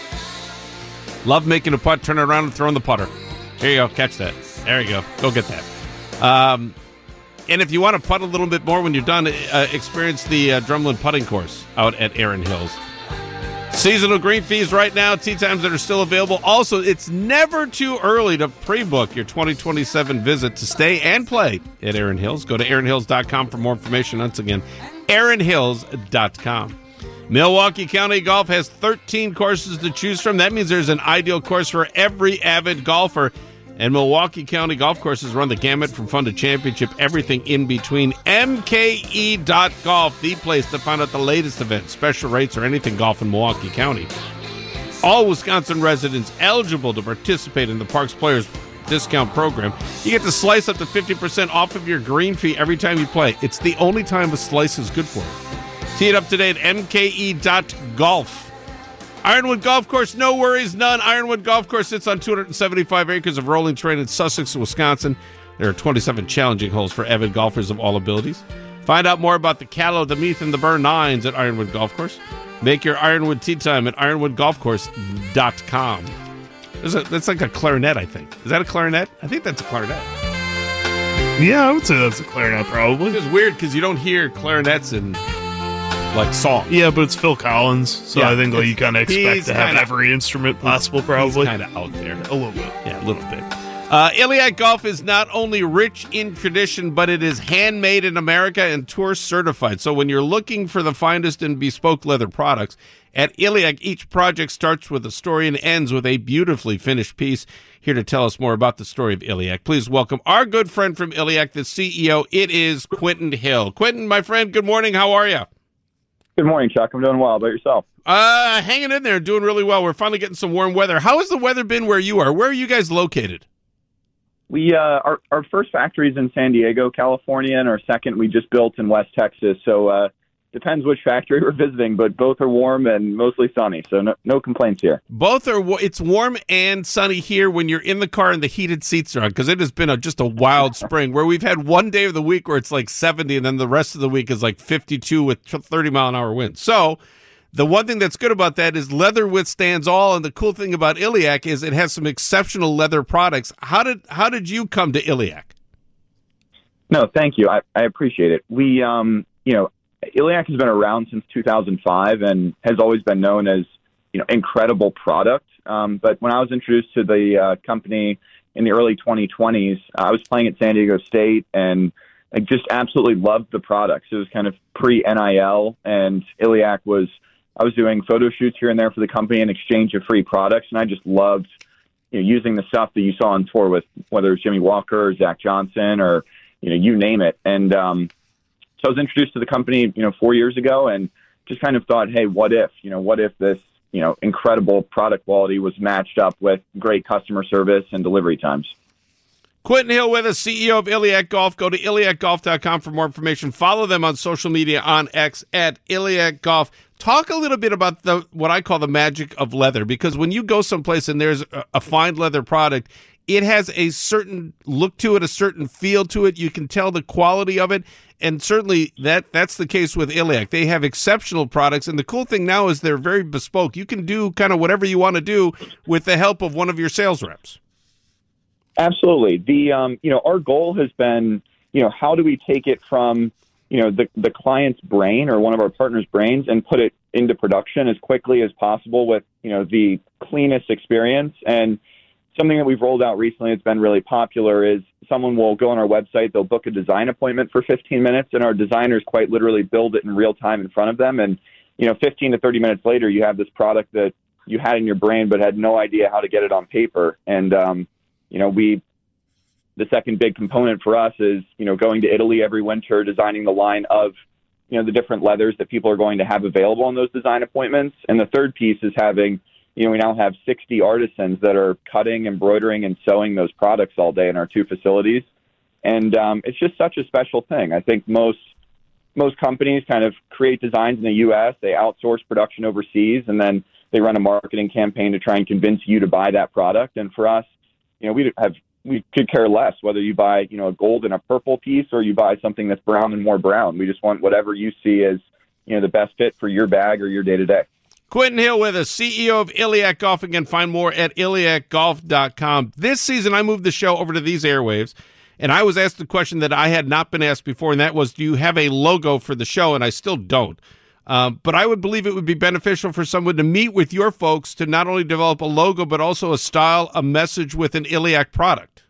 Love making a putt, turn it around and throwing the putter. Here you go. Catch that. There you go. Go get that. Um... And if you want to putt a little bit more when you're done, uh, experience the uh, Drumlin putting course out at Erin Hills. Seasonal green fees right now, tee times that are still available. Also, it's never too early to pre-book your twenty twenty-seven visit to stay and play at Erin Hills. Go to erin hills dot com for more information. Once again, erin hills dot com. Milwaukee County Golf has thirteen courses to choose from. That means there's an ideal course for every avid golfer. And Milwaukee County golf courses run the gamut from fun to championship, everything in between. M K E dot golf, the place to find out the latest events, special rates, or anything golf in Milwaukee County. All Wisconsin residents eligible to participate in the Parks Players Discount Program. You get to slice up to fifty percent off of your green fee every time you play. It's the only time a slice is good for you. Tee it up today at M K E dot golf. Ironwood Golf Course, no worries, none. Ironwood Golf Course sits on two hundred seventy-five acres of rolling terrain in Sussex, Wisconsin. There are twenty-seven challenging holes for avid golfers of all abilities. Find out more about the Callow, the Meath, and the Burn Nines at Ironwood Golf Course. Make your Ironwood tee time at ironwood golf course dot com. There's a, that's like a clarinet, I think. Is that a clarinet? I think that's a clarinet. Yeah, I would say that's a clarinet, probably. It's weird because you don't hear clarinets in like song. Yeah, but it's Phil Collins, so Yeah, I think like it's- you kind of expect he's to have kinda- every instrument possible, probably. kind of out there. A little bit. Yeah, a little bit. Uh, Iliac Golf is not only rich in tradition, but it is handmade in America and tour certified. So when you're looking for the finest in bespoke leather products, at Iliac, each project starts with a story and ends with a beautifully finished piece. Here to tell us more about the story of Iliac, please welcome our good friend from Iliac, the C E O. It is Quentin Hill. Quentin, my friend, good morning. How are you? Good morning, Chuck. I'm doing well. How about yourself? Uh, hanging in there, doing really well. We're finally getting some warm weather. How has the weather been where you are? Where are you guys located? We uh, our our first factory is in San Diego, California, and our second we just built in West Texas. So uh, depends which factory we're visiting, but both are warm and mostly sunny. So no, no complaints here. Both are. wa- It's warm and sunny here when you're in the car and the heated seats are on, because it has been a, just a wild spring where we've had one day of the week where it's like seventy, and then the rest of the week is like fifty-two with thirty mile an hour winds. So the one thing that's good about that is leather withstands all, and the cool thing about Iliac is it has some exceptional leather products. How did how did you come to Iliac? No, thank you. I, I appreciate it. We, um, you know, Iliac has been around since two thousand five and has always been known as, you know, incredible product. Um, but when I was introduced to the uh, company in the early twenty twenties, I was playing at San Diego State and I just absolutely loved the products. It was kind of pre-N I L, and Iliac was, I was doing photo shoots here and there for the company in exchange of free products, and I just loved, you know, using the stuff that you saw on tour with, whether it's Jimmy Walker or Zach Johnson or, you know, you name it. And um, so I was introduced to the company, you know, four years ago, and just kind of thought, hey, what if, you know, what if this, you know, incredible product quality was matched up with great customer service and delivery times. Quentin Hill with us, C E O of Iliac Golf. Go to iliac golf dot com for more information. Follow them on social media on X at Iliac Golf. Talk a little bit about the what I call the magic of leather, because when you go someplace and there's a, a fine leather product, it has a certain look to it, a certain feel to it. You can tell the quality of it, and certainly that that's the case with Iliac. They have exceptional products, and the cool thing now is they're very bespoke. You can do kind of whatever you want to do with the help of one of your sales reps. Absolutely. The um, you know, our goal has been, you know, how do we take it from, you know, the the client's brain or one of our partners' brains and put it into production as quickly as possible with, you know, the cleanest experience. And something that we've rolled out recently that's been really popular is someone will go on our website, they'll book a design appointment for fifteen minutes, and our designers quite literally build it in real time in front of them. And, you know, fifteen to thirty minutes later, you have this product that you had in your brain but had no idea how to get it on paper. And, um, you know, we, the second big component for us is, you know, going to Italy every winter, designing the line of, you know, the different leathers that people are going to have available on those design appointments. And the third piece is having, you know, we now have sixty artisans that are cutting, embroidering, and sewing those products all day in our two facilities. And um, it's just such a special thing. I think most most companies kind of create designs in the U S, they outsource production overseas, and then they run a marketing campaign to try and convince you to buy that product. And for us, you know, we have we could care less whether you buy, you know, a gold and a purple piece or you buy something that's brown and more brown. We just want whatever you see as, you know, the best fit for your bag or your day to day. Quentin Hill with us, C E O of Iliac Golf. Again, find more at iliac golf dot com. This season, I moved the show over to these airwaves, and I was asked the question that I had not been asked before, and that was, do you have a logo for the show? And I still don't. Um, but I would believe it would be beneficial for someone to meet with your folks to not only develop a logo, but also a style, a message with an Iliac product.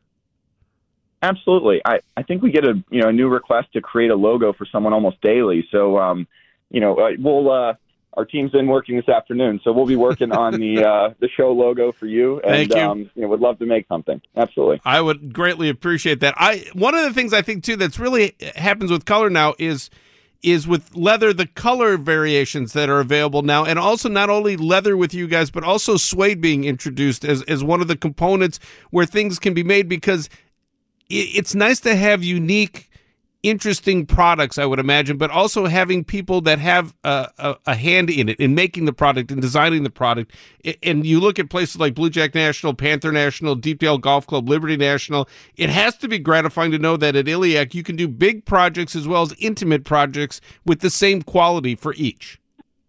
Absolutely. I, I think we get a, you know, a new request to create a logo for someone almost daily. So, um, you know, uh, we'll, uh, our team's been working this afternoon, so we'll be working on the, uh, the show logo for you. And, Thank you. Um, you know, would love to make something. Absolutely. I would greatly appreciate that. I, one of the things I think too, that's really happens with color now is, is with leather, the color variations that are available now, and also not only leather with you guys, but also suede being introduced as, as one of the components where things can be made, because it's nice to have unique, interesting products, I would imagine, but also having people that have a, a, a hand in it, in making the product and designing the product. And you look at places like Blue Jack National, Panther National, Deepdale Golf Club, Liberty National. It has to be gratifying to know that at Iliac you can do big projects as well as intimate projects with the same quality for each.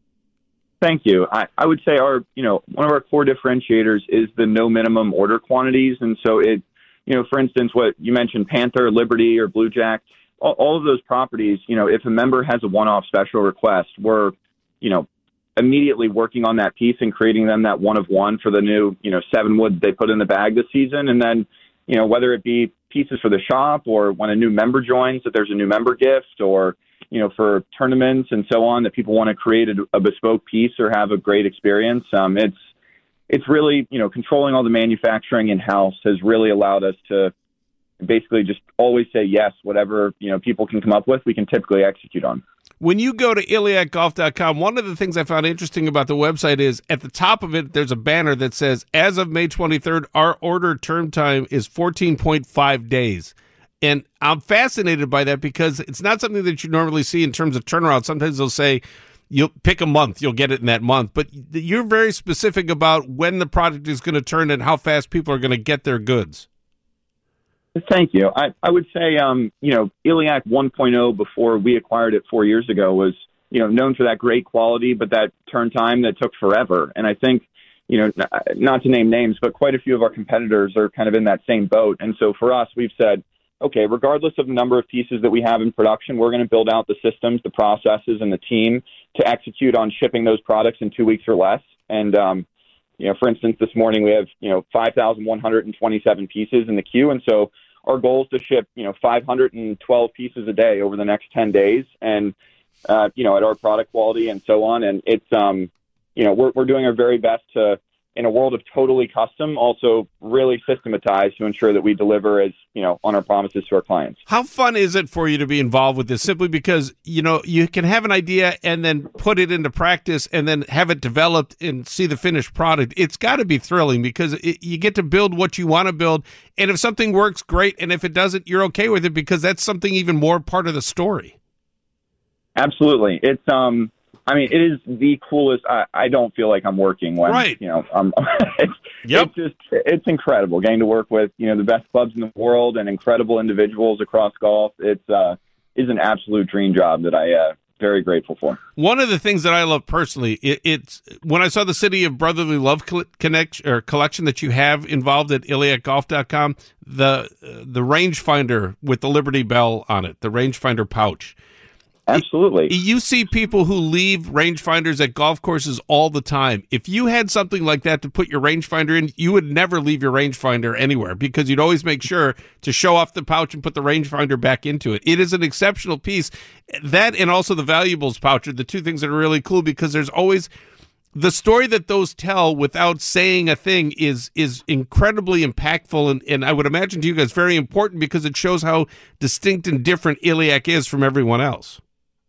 Thank you. I, I would say our, you know, one of our core differentiators is the no minimum order quantities. And so it, you know, for instance, what you mentioned, Panther, Liberty, or Blue Jack, all, all of those properties, you know, if a member has a one-off special request, we're, you know, immediately working on that piece and creating them that one of one for the new, you know, seven wood they put in the bag this season. And then, you know, whether it be pieces for the shop or when a new member joins, that there's a new member gift, or, you know, for tournaments and so on, that people want to create a, a bespoke piece or have a great experience. Um, it's, it's really, you know, controlling all the manufacturing in-house has really allowed us to basically just always say yes, whatever, you know, people can come up with, we can typically execute on. When you go to iliac golf dot com, one of the things I found interesting about the website is at the top of it, there's a banner that says, as of May twenty-third, our order term time is fourteen point five days. And I'm fascinated by that because it's not something that you normally see in terms of turnaround. Sometimes they'll say, you'll pick a month, you'll get it in that month. But you're very specific about when the product is going to turn and how fast people are going to get their goods. Thank you. I, I would say, um, you know, Iliac one point oh before we acquired it four years ago was, you know, known for that great quality, but that turn time that took forever. And I think, you know, not to name names, but quite a few of our competitors are kind of in that same boat. And so for us, we've said, okay, regardless of the number of pieces that we have in production, we're going to build out the systems, the processes, and the team to execute on shipping those products in two weeks or less. And, um, you know, for instance, this morning we have, you know, five thousand one hundred twenty-seven pieces in the queue. And so our goal is to ship, you know, five hundred twelve pieces a day over the next ten days and, uh, you know, at our product quality and so on. And it's, um, you know, we're, we're doing our very best to, in a world of totally custom, also really systematize to ensure that we deliver as, you know, on our promises to our clients. How fun is it for you to be involved with this? Simply because, you know, you can have an idea and then put it into practice and then have it developed and see the finished product. It's got to be thrilling because it, you get to build what you want to build. And if something works, great. And if it doesn't, you're okay with it because that's something even more part of the story. Absolutely. It's, um, I mean, it is the coolest. I, I don't feel like I'm working when, right. you know, I'm, it's, yep. it's just, it's incredible getting to work with, you know, the best clubs in the world and incredible individuals across golf. It's, uh, is an absolute dream job that I, uh, very grateful for. One of the things that I love personally, it, it's when I saw the City of Brotherly Love connect or collection that you have involved at iliac golf dot com, the, uh, the rangefinder with the Liberty Bell on it, the rangefinder pouch. Absolutely. You see people who leave rangefinders at golf courses all the time. If you had something like that to put your rangefinder in, you would never leave your rangefinder anywhere because you'd always make sure to show off the pouch and put the rangefinder back into it. It is an exceptional piece. That and also the valuables pouch are the two things that are really cool because there's always the story that those tell without saying a thing is is incredibly impactful, and, and I would imagine to you guys very important because it shows how distinct and different Iliac is from everyone else.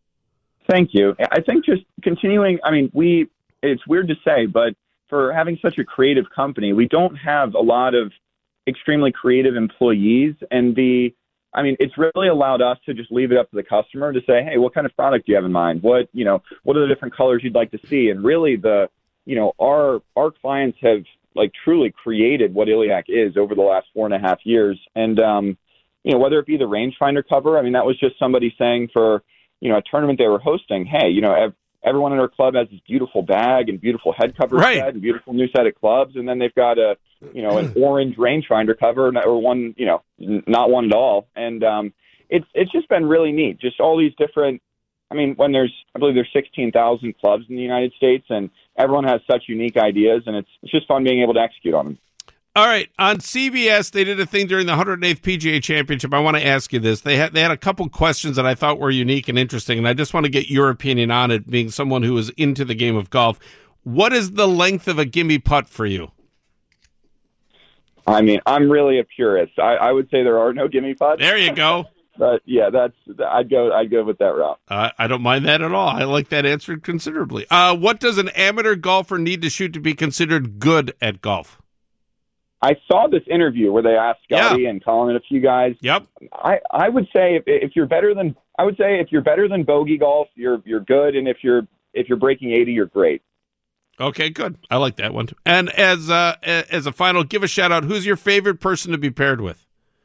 Thank you. I think just continuing, I mean, we, it's weird to say, but for having such a creative company, we don't have a lot of extremely creative employees. And the, I mean, it's really allowed us to just leave it up to the customer to say, hey, what kind of product do you have in mind? What, you know, what are the different colors you'd like to see? And really the, you know, our, our clients have like truly created what Iliac is over the last four and a half years. And, um, you know, whether it be the rangefinder cover, I mean, that was just somebody saying for, you know, a tournament they were hosting, hey, you know, ev- everyone in our club has this beautiful bag and beautiful head cover right. set and beautiful new set of clubs. And then they've got a, you know, an orange rangefinder cover or one, you know, n- not one at all. And um, it's, it's just been really neat. Just all these different, I mean, when there's, I believe there's sixteen thousand clubs in the United States and everyone has such unique ideas and it's, it's just fun being able to execute on them. All right, on C B S, they did a thing during the one hundred eighth P G A Championship. I want to ask you this. They had they had a couple questions that I thought were unique and interesting, and I just want to get your opinion on it, being someone who is into the game of golf. What is the length of a gimme putt for you? I mean, I'm really a purist. I, I would say there are no gimme putts. There you go. But yeah, that's I'd go I'd go with that route. Uh, I don't mind that at all. I like that answer considerably. Uh, what does an amateur golfer need to shoot to be considered good at golf? I saw this interview where they asked Scotty yeah. and Colin and a few guys. Yep. I, I would say if, if you're better than I would say if you're better than bogey golf, you're you're good, and if you're if you're breaking eighty, you're great. Okay, good. I like that one. And as uh, as a final, give a shout out. Who's your favorite person to be paired with?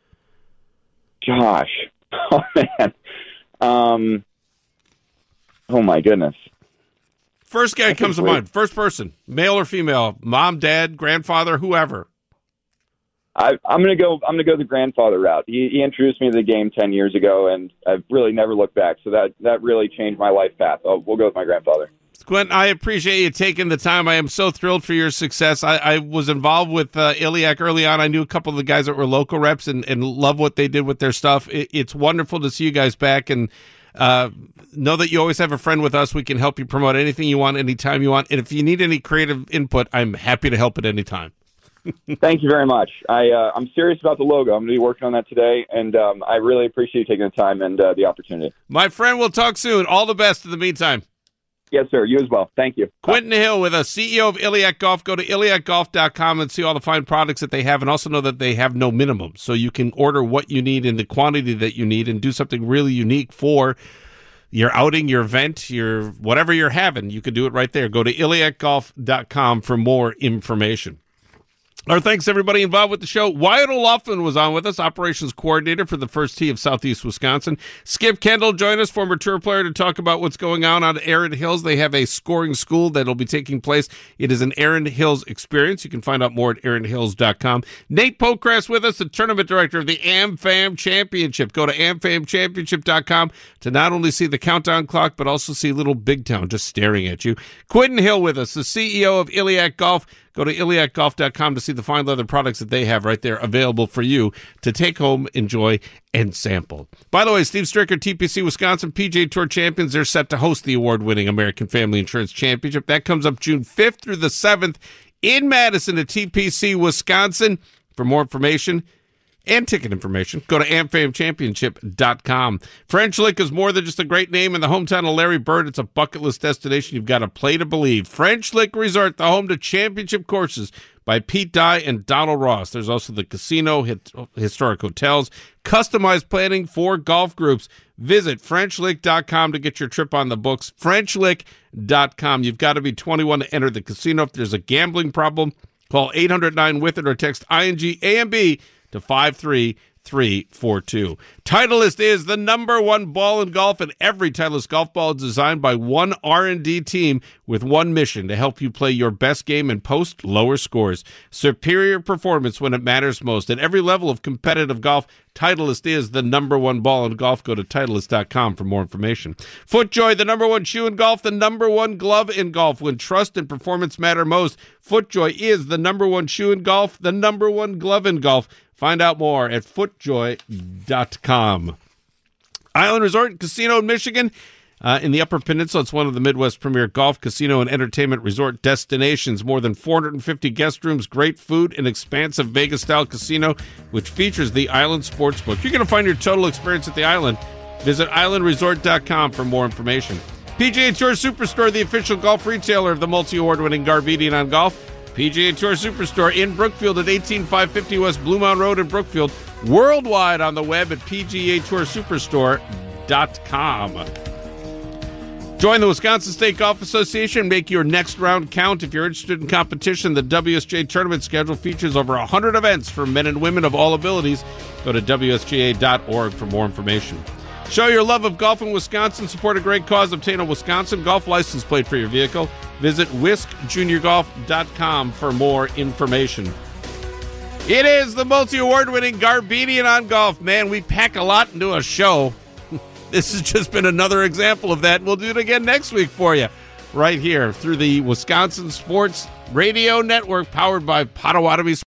Gosh, oh man, um, oh my goodness. First guy comes to mind. First person, male or female, mom, dad, grandfather, whoever. I, I'm going to go. I'm going to go the grandfather route. He, he introduced me to the game ten years ago, and I've really never looked back. So that that really changed my life path. Oh, we'll go with my grandfather. Quentin, I appreciate you taking the time. I am so thrilled for your success. I, I was involved with uh, Iliac early on. I knew a couple of the guys that were local reps and, and love what they did with their stuff. It, it's wonderful to see you guys back, and uh, know that you always have a friend with us. We can help you promote anything you want, anytime you want. And if you need any creative input, I'm happy to help at any time. Thank you very much. I, uh, I'm serious about the logo. I'm going to be working on that today, and um, I really appreciate you taking the time and uh, the opportunity. My friend, we'll talk soon. All the best in the meantime. Yes, sir. You as well. Thank you. Quentin Hill with us, C E O of Iliac Golf. Go to iliac golf dot com and see all the fine products that they have, and also know that they have no minimum. So you can order what you need in the quantity that you need and do something really unique for your outing, your event, your whatever you're having. You can do it right there. Go to iliac golf dot com for more information. Our thanks to everybody involved with the show. Wyatt O'Loughlin was on with us, operations coordinator for the First Tee of Southeast Wisconsin. Skip Kendall joined us, former tour player, to talk about what's going on on Erin Hills. They have a scoring school that will be taking place. It is an Erin Hills experience. You can find out more at erin hills dot com. Nate Pocrass with us, the tournament director of the AmFam Championship. Go to am fam championship dot com to not only see the countdown clock, but also see Little Big Town just staring at you. Quentin Hill with us, the C E O of Iliac Golf. Go to iliac golf dot com to see the fine leather products that they have right there available for you to take home, enjoy, and sample. By the way, Steve Stricker, T P C Wisconsin, P G A Tour champions, they're set to host the award-winning American Family Insurance Championship. That comes up June fifth through the seventh in Madison at T P C Wisconsin. For more information and ticket information, go to am fam championship dot com. French Lick is more than just a great name in the hometown of Larry Bird. It's a bucket list destination you've got to play to believe. French Lick Resort, the home to championship courses by Pete Dye and Donald Ross. There's also the casino, hit, historic hotels, customized planning for golf groups. Visit french lick dot com to get your trip on the books. french lick dot com. You've got to be twenty-one to enter the casino. If there's a gambling problem, call eight hundred nine with it or text I N G A M B to five three three four two. Titleist is the number one ball in golf, and every Titleist golf ball is designed by one R and D team with one mission: to help you play your best game and post lower scores. Superior performance when it matters most. At every level of competitive golf, Titleist is the number one ball in golf. Go to titleist dot com for more information. FootJoy, the number one shoe in golf, the number one glove in golf. When trust and performance matter most, FootJoy is the number one shoe in golf, the number one glove in golf. Find out more at foot joy dot com. Island Resort and Casino in Michigan. Uh, in the Upper Peninsula, it's one of the Midwest premier golf, casino, and entertainment resort destinations. More than four hundred fifty guest rooms, great food, an expansive Vegas-style casino, which features the Island Sportsbook. You're going to find your total experience at the Island. Visit island resort dot com for more information. P G A Tour Superstore, the official golf retailer of the multi-award-winning Garbedian on Golf. P G A Tour Superstore in Brookfield at eighteen five fifty West Blue Mountain Road in Brookfield. Worldwide on the web at p g a tour superstore dot com. Join the Wisconsin State Golf Association and make your next round count. If you're interested in competition, the W S G A tournament schedule features over one hundred events for men and women of all abilities. Go to w s g a dot org for more information. Show your love of golf in Wisconsin. Support a great cause. Obtain a Wisconsin golf license plate for your vehicle. Visit whisk junior golf dot com for more information. It is the multi-award-winning Garbedian on Golf. Man, we pack a lot into a show. This has just been another example of that. We'll do it again next week for you, right here through the Wisconsin Sports Radio Network, powered by Potawatomi